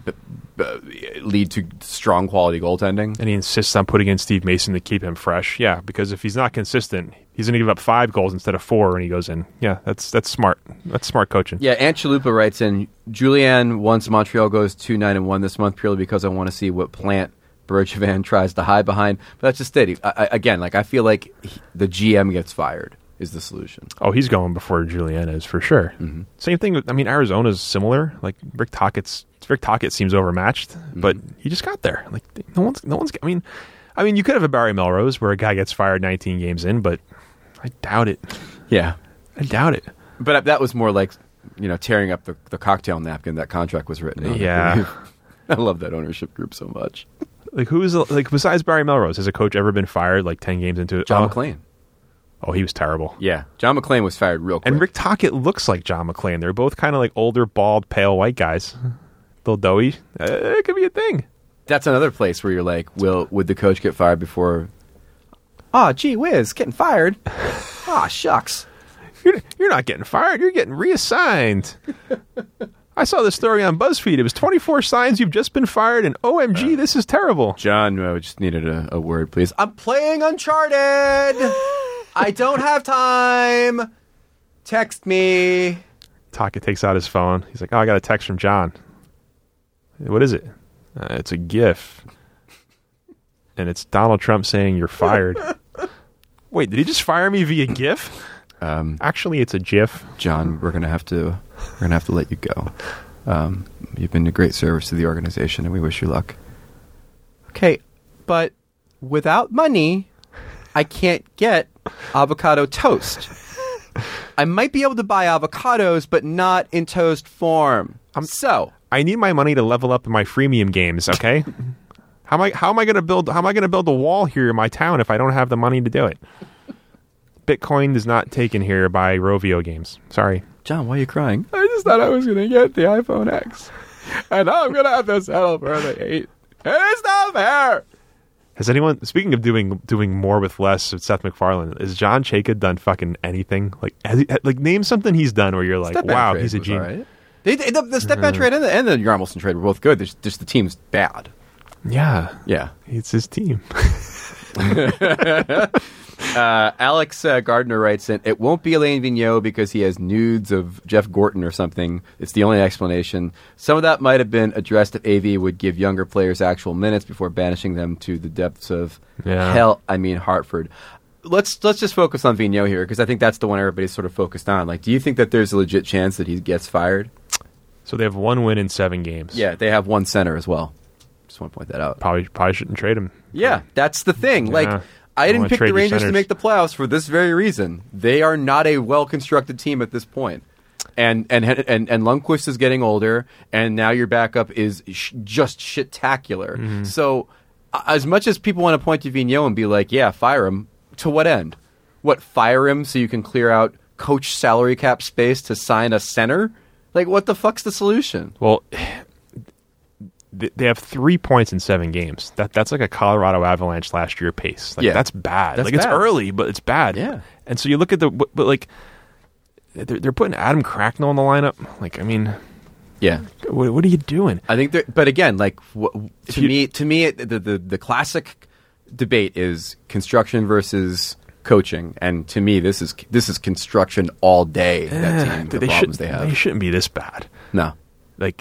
lead to strong quality goaltending. And he insists on putting in Steve Mason to keep him fresh. Yeah, because if he's not consistent, he's going to give up 5 goals instead of 4 when he goes in. Yeah, that's smart. That's smart coaching. Yeah, Ant Chalupa writes in, Julien wants Montreal goes 2-9-1 this month purely because I want to see what plant Bergevin tries to hide behind. But that's just it. Again, I feel like the GM gets fired is the solution. Oh, he's going before Julien is for sure. Mm-hmm. Same thing with, Arizona's similar. Like Rick Tocchet seems overmatched, but he just got there. Like no one's. I mean, you could have a Barry Melrose where a guy gets fired 19 games in, but I doubt it. Yeah, I doubt it. But that was more like tearing up the cocktail napkin that contract was written on. Yeah, I love that ownership group so much. Like besides Barry Melrose, has a coach ever been fired like 10 games into it? John McClain. Oh, he was terrible. Yeah, John McClain was fired real quick. And Rick Tocchet looks like John McClain. They're both kind of like older, bald, pale white guys. Little doughy. It could be a thing. That's another place where you're like, would the coach get fired before? Oh, gee whiz, getting fired. Shucks. You're not getting fired. You're getting reassigned. I saw this story on BuzzFeed. It was 24 signs you've just been fired, and OMG, this is terrible. John, we just needed a word, please. I'm playing Uncharted. I don't have time. Text me. Tocchet takes out his phone. He's like, I got a text from John. What is it? It's a GIF. And it's Donald Trump saying you're fired. Wait, did he just fire me via GIF? Actually, it's a GIF. John, we're gonna have to let you go. You've been a great service to the organization, and we wish you luck. Okay, but without money, I can't get avocado toast. I might be able to buy avocados, but not in toast form. I need my money to level up in my freemium games. Okay, how am I going to build a wall here in my town if I don't have the money to do it? Bitcoin is not taken here by Rovio games. Sorry, John. Why are you crying? I just thought I was going to get the iPhone X, and now I'm going to have to settle for the 8. It's not fair. Has anyone, speaking of doing more with less with Seth MacFarlane, has John Chayka done fucking anything? Like name something he's done where you're like, wow, he's a genius. Right. The step down trade and the Yarmulson trade were both good. Just the team's bad. Yeah. Yeah. It's his team. Alex Gardner writes in, it won't be Alain Vigneault because he has nudes of Jeff Gorton or something. It's the only explanation. Some of that might have been addressed if AV would give younger players actual minutes before banishing them to the depths of Hartford. Let's just focus on Vigneault here because I think that's the one everybody's sort of focused on. Like, do you think that there's a legit chance that he gets fired? So they have 1 win in 7 games. Yeah, they have 1 center as well. Just want to point that out. Probably shouldn't trade him. Yeah, that's the thing. Yeah. Like, I didn't pick the Rangers to make the playoffs for this very reason. They are not a well-constructed team at this point. And Lundqvist is getting older, and now your backup is just shit-tacular. Mm-hmm. So as much as people want to point to Vigneault and be like, yeah, fire him, to what end? What, fire him so you can clear out coach salary cap space to sign a center? Like, what the fuck's the solution? Well, they have 3 points in 7 games. That's like a Colorado Avalanche last year pace. Like, that's bad. It's early, but it's bad. Yeah. And so you look at they're putting Adam Cracknell in the lineup. Like, I mean, yeah. What are you doing? I think, but again, like to me, the classic debate is construction versus coaching, and to me, this is construction all day. That team, the problems they have. They shouldn't be this bad. No, like.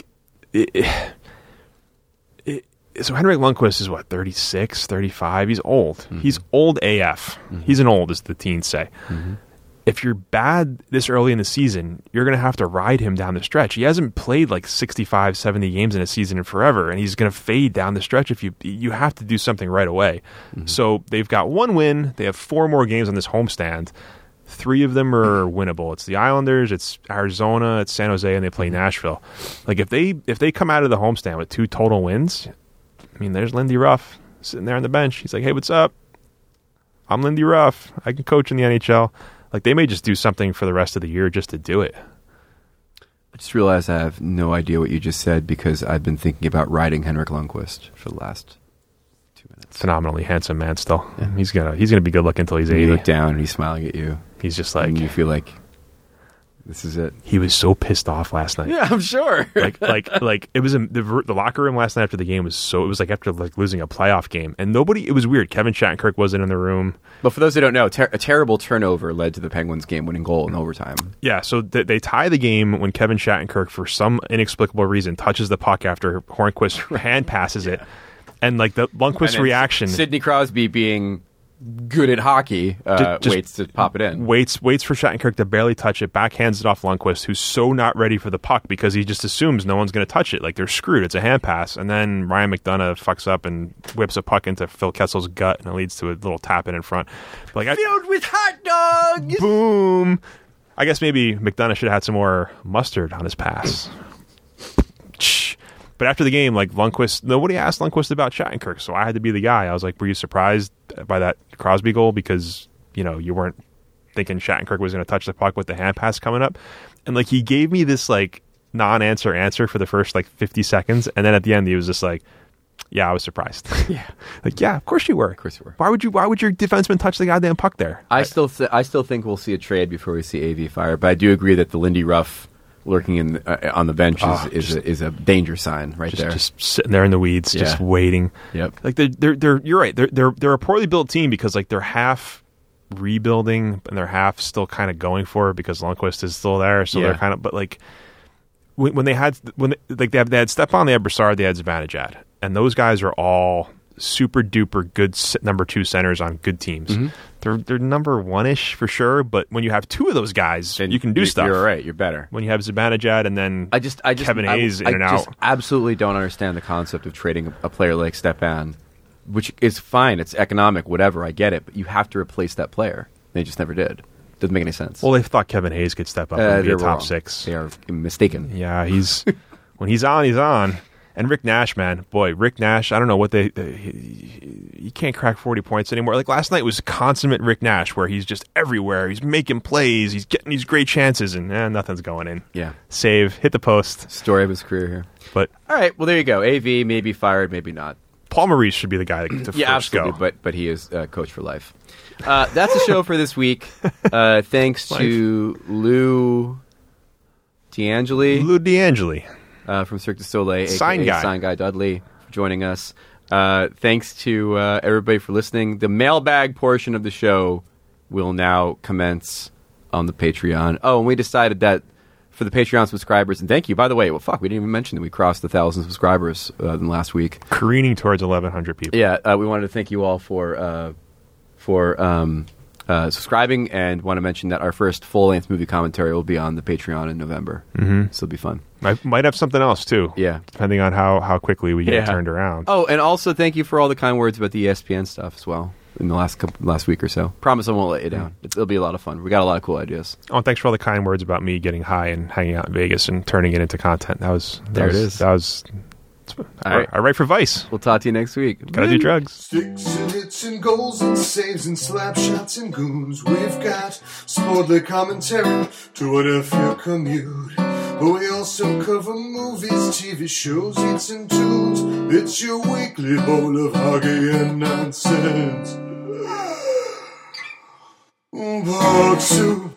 So Henrik Lundqvist is, 36, 35? He's old. Mm-hmm. He's old AF. Mm-hmm. He's an old, as the teens say. Mm-hmm. If you're bad this early in the season, you're going to have to ride him down the stretch. He hasn't played like 65, 70 games in a season in forever, and he's going to fade down the stretch if you have to do something right away. Mm-hmm. So they've got 1 win. They have 4 more games on this homestand. 3 of them are winnable. It's the Islanders, it's Arizona, it's San Jose, and they play Nashville. Like if they come out of the homestand with 2 total wins, I mean, there's Lindy Ruff sitting there on the bench. He's like, "Hey, what's up? I'm Lindy Ruff. I can coach in the NHL." Like they may just do something for the rest of the year just to do it. I just realized I have no idea what you just said because I've been thinking about riding Henrik Lundqvist for the last 2 minutes. Phenomenally handsome man still. Yeah. He's gonna be good looking until he's 80. You look down and he's smiling at you. He's just like, and you feel like this is it. He was so pissed off last night. Yeah, I'm sure. like it was the locker room last night after the game was it was like after like losing a playoff game, and it was weird. Kevin Shattenkirk wasn't in the room. But for those who don't know, a terrible turnover led to the Penguins game-winning goal in overtime. Yeah, so they tie the game when Kevin Shattenkirk, for some inexplicable reason, touches the puck after Hornquist hand passes it, and like the Lundqvist reaction. Sidney Crosby being good at hockey, just waits to pop it in. Waits for Shattenkirk to barely touch it, backhands it off Lundqvist, who's so not ready for the puck because he just assumes no one's going to touch it. Like they're screwed. It's a hand pass. And then Ryan McDonough fucks up and whips a puck into Phil Kessel's gut, and it leads to a little tap in front. Filled with hot dogs! Boom! I guess maybe McDonough should have had some more mustard on his pass. But after the game, like Lundqvist, nobody asked Lundqvist about Shattenkirk, so I had to be the guy. I was like, "Were you surprised by that Crosby goal? Because you weren't thinking Shattenkirk was going to touch the puck with the hand pass coming up." And like he gave me this like non-answer answer for the first like 50 seconds, and then at the end he was just like, "Yeah, I was surprised." Yeah, like yeah, of course you were. Of course you were. Why would your defenseman touch the goddamn puck there? I still think we'll see a trade before we see AV fired, but I do agree that the Lindy Ruff lurking on the bench is a danger sign there. Just sitting there in the weeds, just waiting. Yep. Like they're you're right. They're a poorly built team because like they're half rebuilding and they're half still kind of going for it because Lundqvist is still there. So they're kind of, but like when they had Stepan, they had Brassard, they had Zibanejad, and those guys are all super duper good number 2 centers on good teams. Mm-hmm. They're number 1-ish for sure, but when you have 2 of those guys, then you can do stuff. You're right. You're better. When you have Zibanejad and then Kevin Hayes in and out. I just absolutely don't understand the concept of trading a player like Stepan, which is fine. It's economic, whatever. I get it, but you have to replace that player. They just never did. Doesn't make any sense. Well, they thought Kevin Hayes could step up and be a top 6. They are mistaken. Yeah, when he's on, he's on. And Rick Nash, man, boy, Rick Nash, I don't know what you can't crack 40 points anymore. Like last night was consummate Rick Nash, where he's just everywhere. He's making plays. He's getting these great chances, and nothing's going in. Yeah. Save, hit the post. Story of his career here. But all right, well, there you go. AV may be fired, maybe not. Paul Maurice should be the guy to first absolutely, go. But he is coach for life. That's the show for this week. Thanks to Lou D'Angeli. Lou D'Angeli. From Cirque du Soleil, Sign Guy Dudley, for joining us. Thanks to everybody for listening. The mailbag portion of the show will now commence on the Patreon. Oh, and we decided that for the Patreon subscribers, and thank you, by the way, we didn't even mention that we crossed 1,000 subscribers in last week. Careening towards 1,100 people. Yeah, we wanted to thank you all for subscribing, and want to mention that our first full-length movie commentary will be on the Patreon in November. Mm-hmm. So it'll be fun. I might have something else, too. Yeah. Depending on how quickly we get turned around. Oh, and also thank you for all the kind words about the ESPN stuff as well in the last week or so. Promise I won't let you down. It'll be a lot of fun. We got a lot of cool ideas. Oh, and thanks for all the kind words about me getting high and hanging out in Vegas and turning it into content. There it is. I write for Vice. We'll talk to you next week. Gotta do drugs. Sticks and hits and goals and saves and slap shots and goons. We've got sportly commentary to whatever your commute. We also cover movies, TV shows, hits and tunes. It's your weekly bowl of hockey and nonsense. Box soup.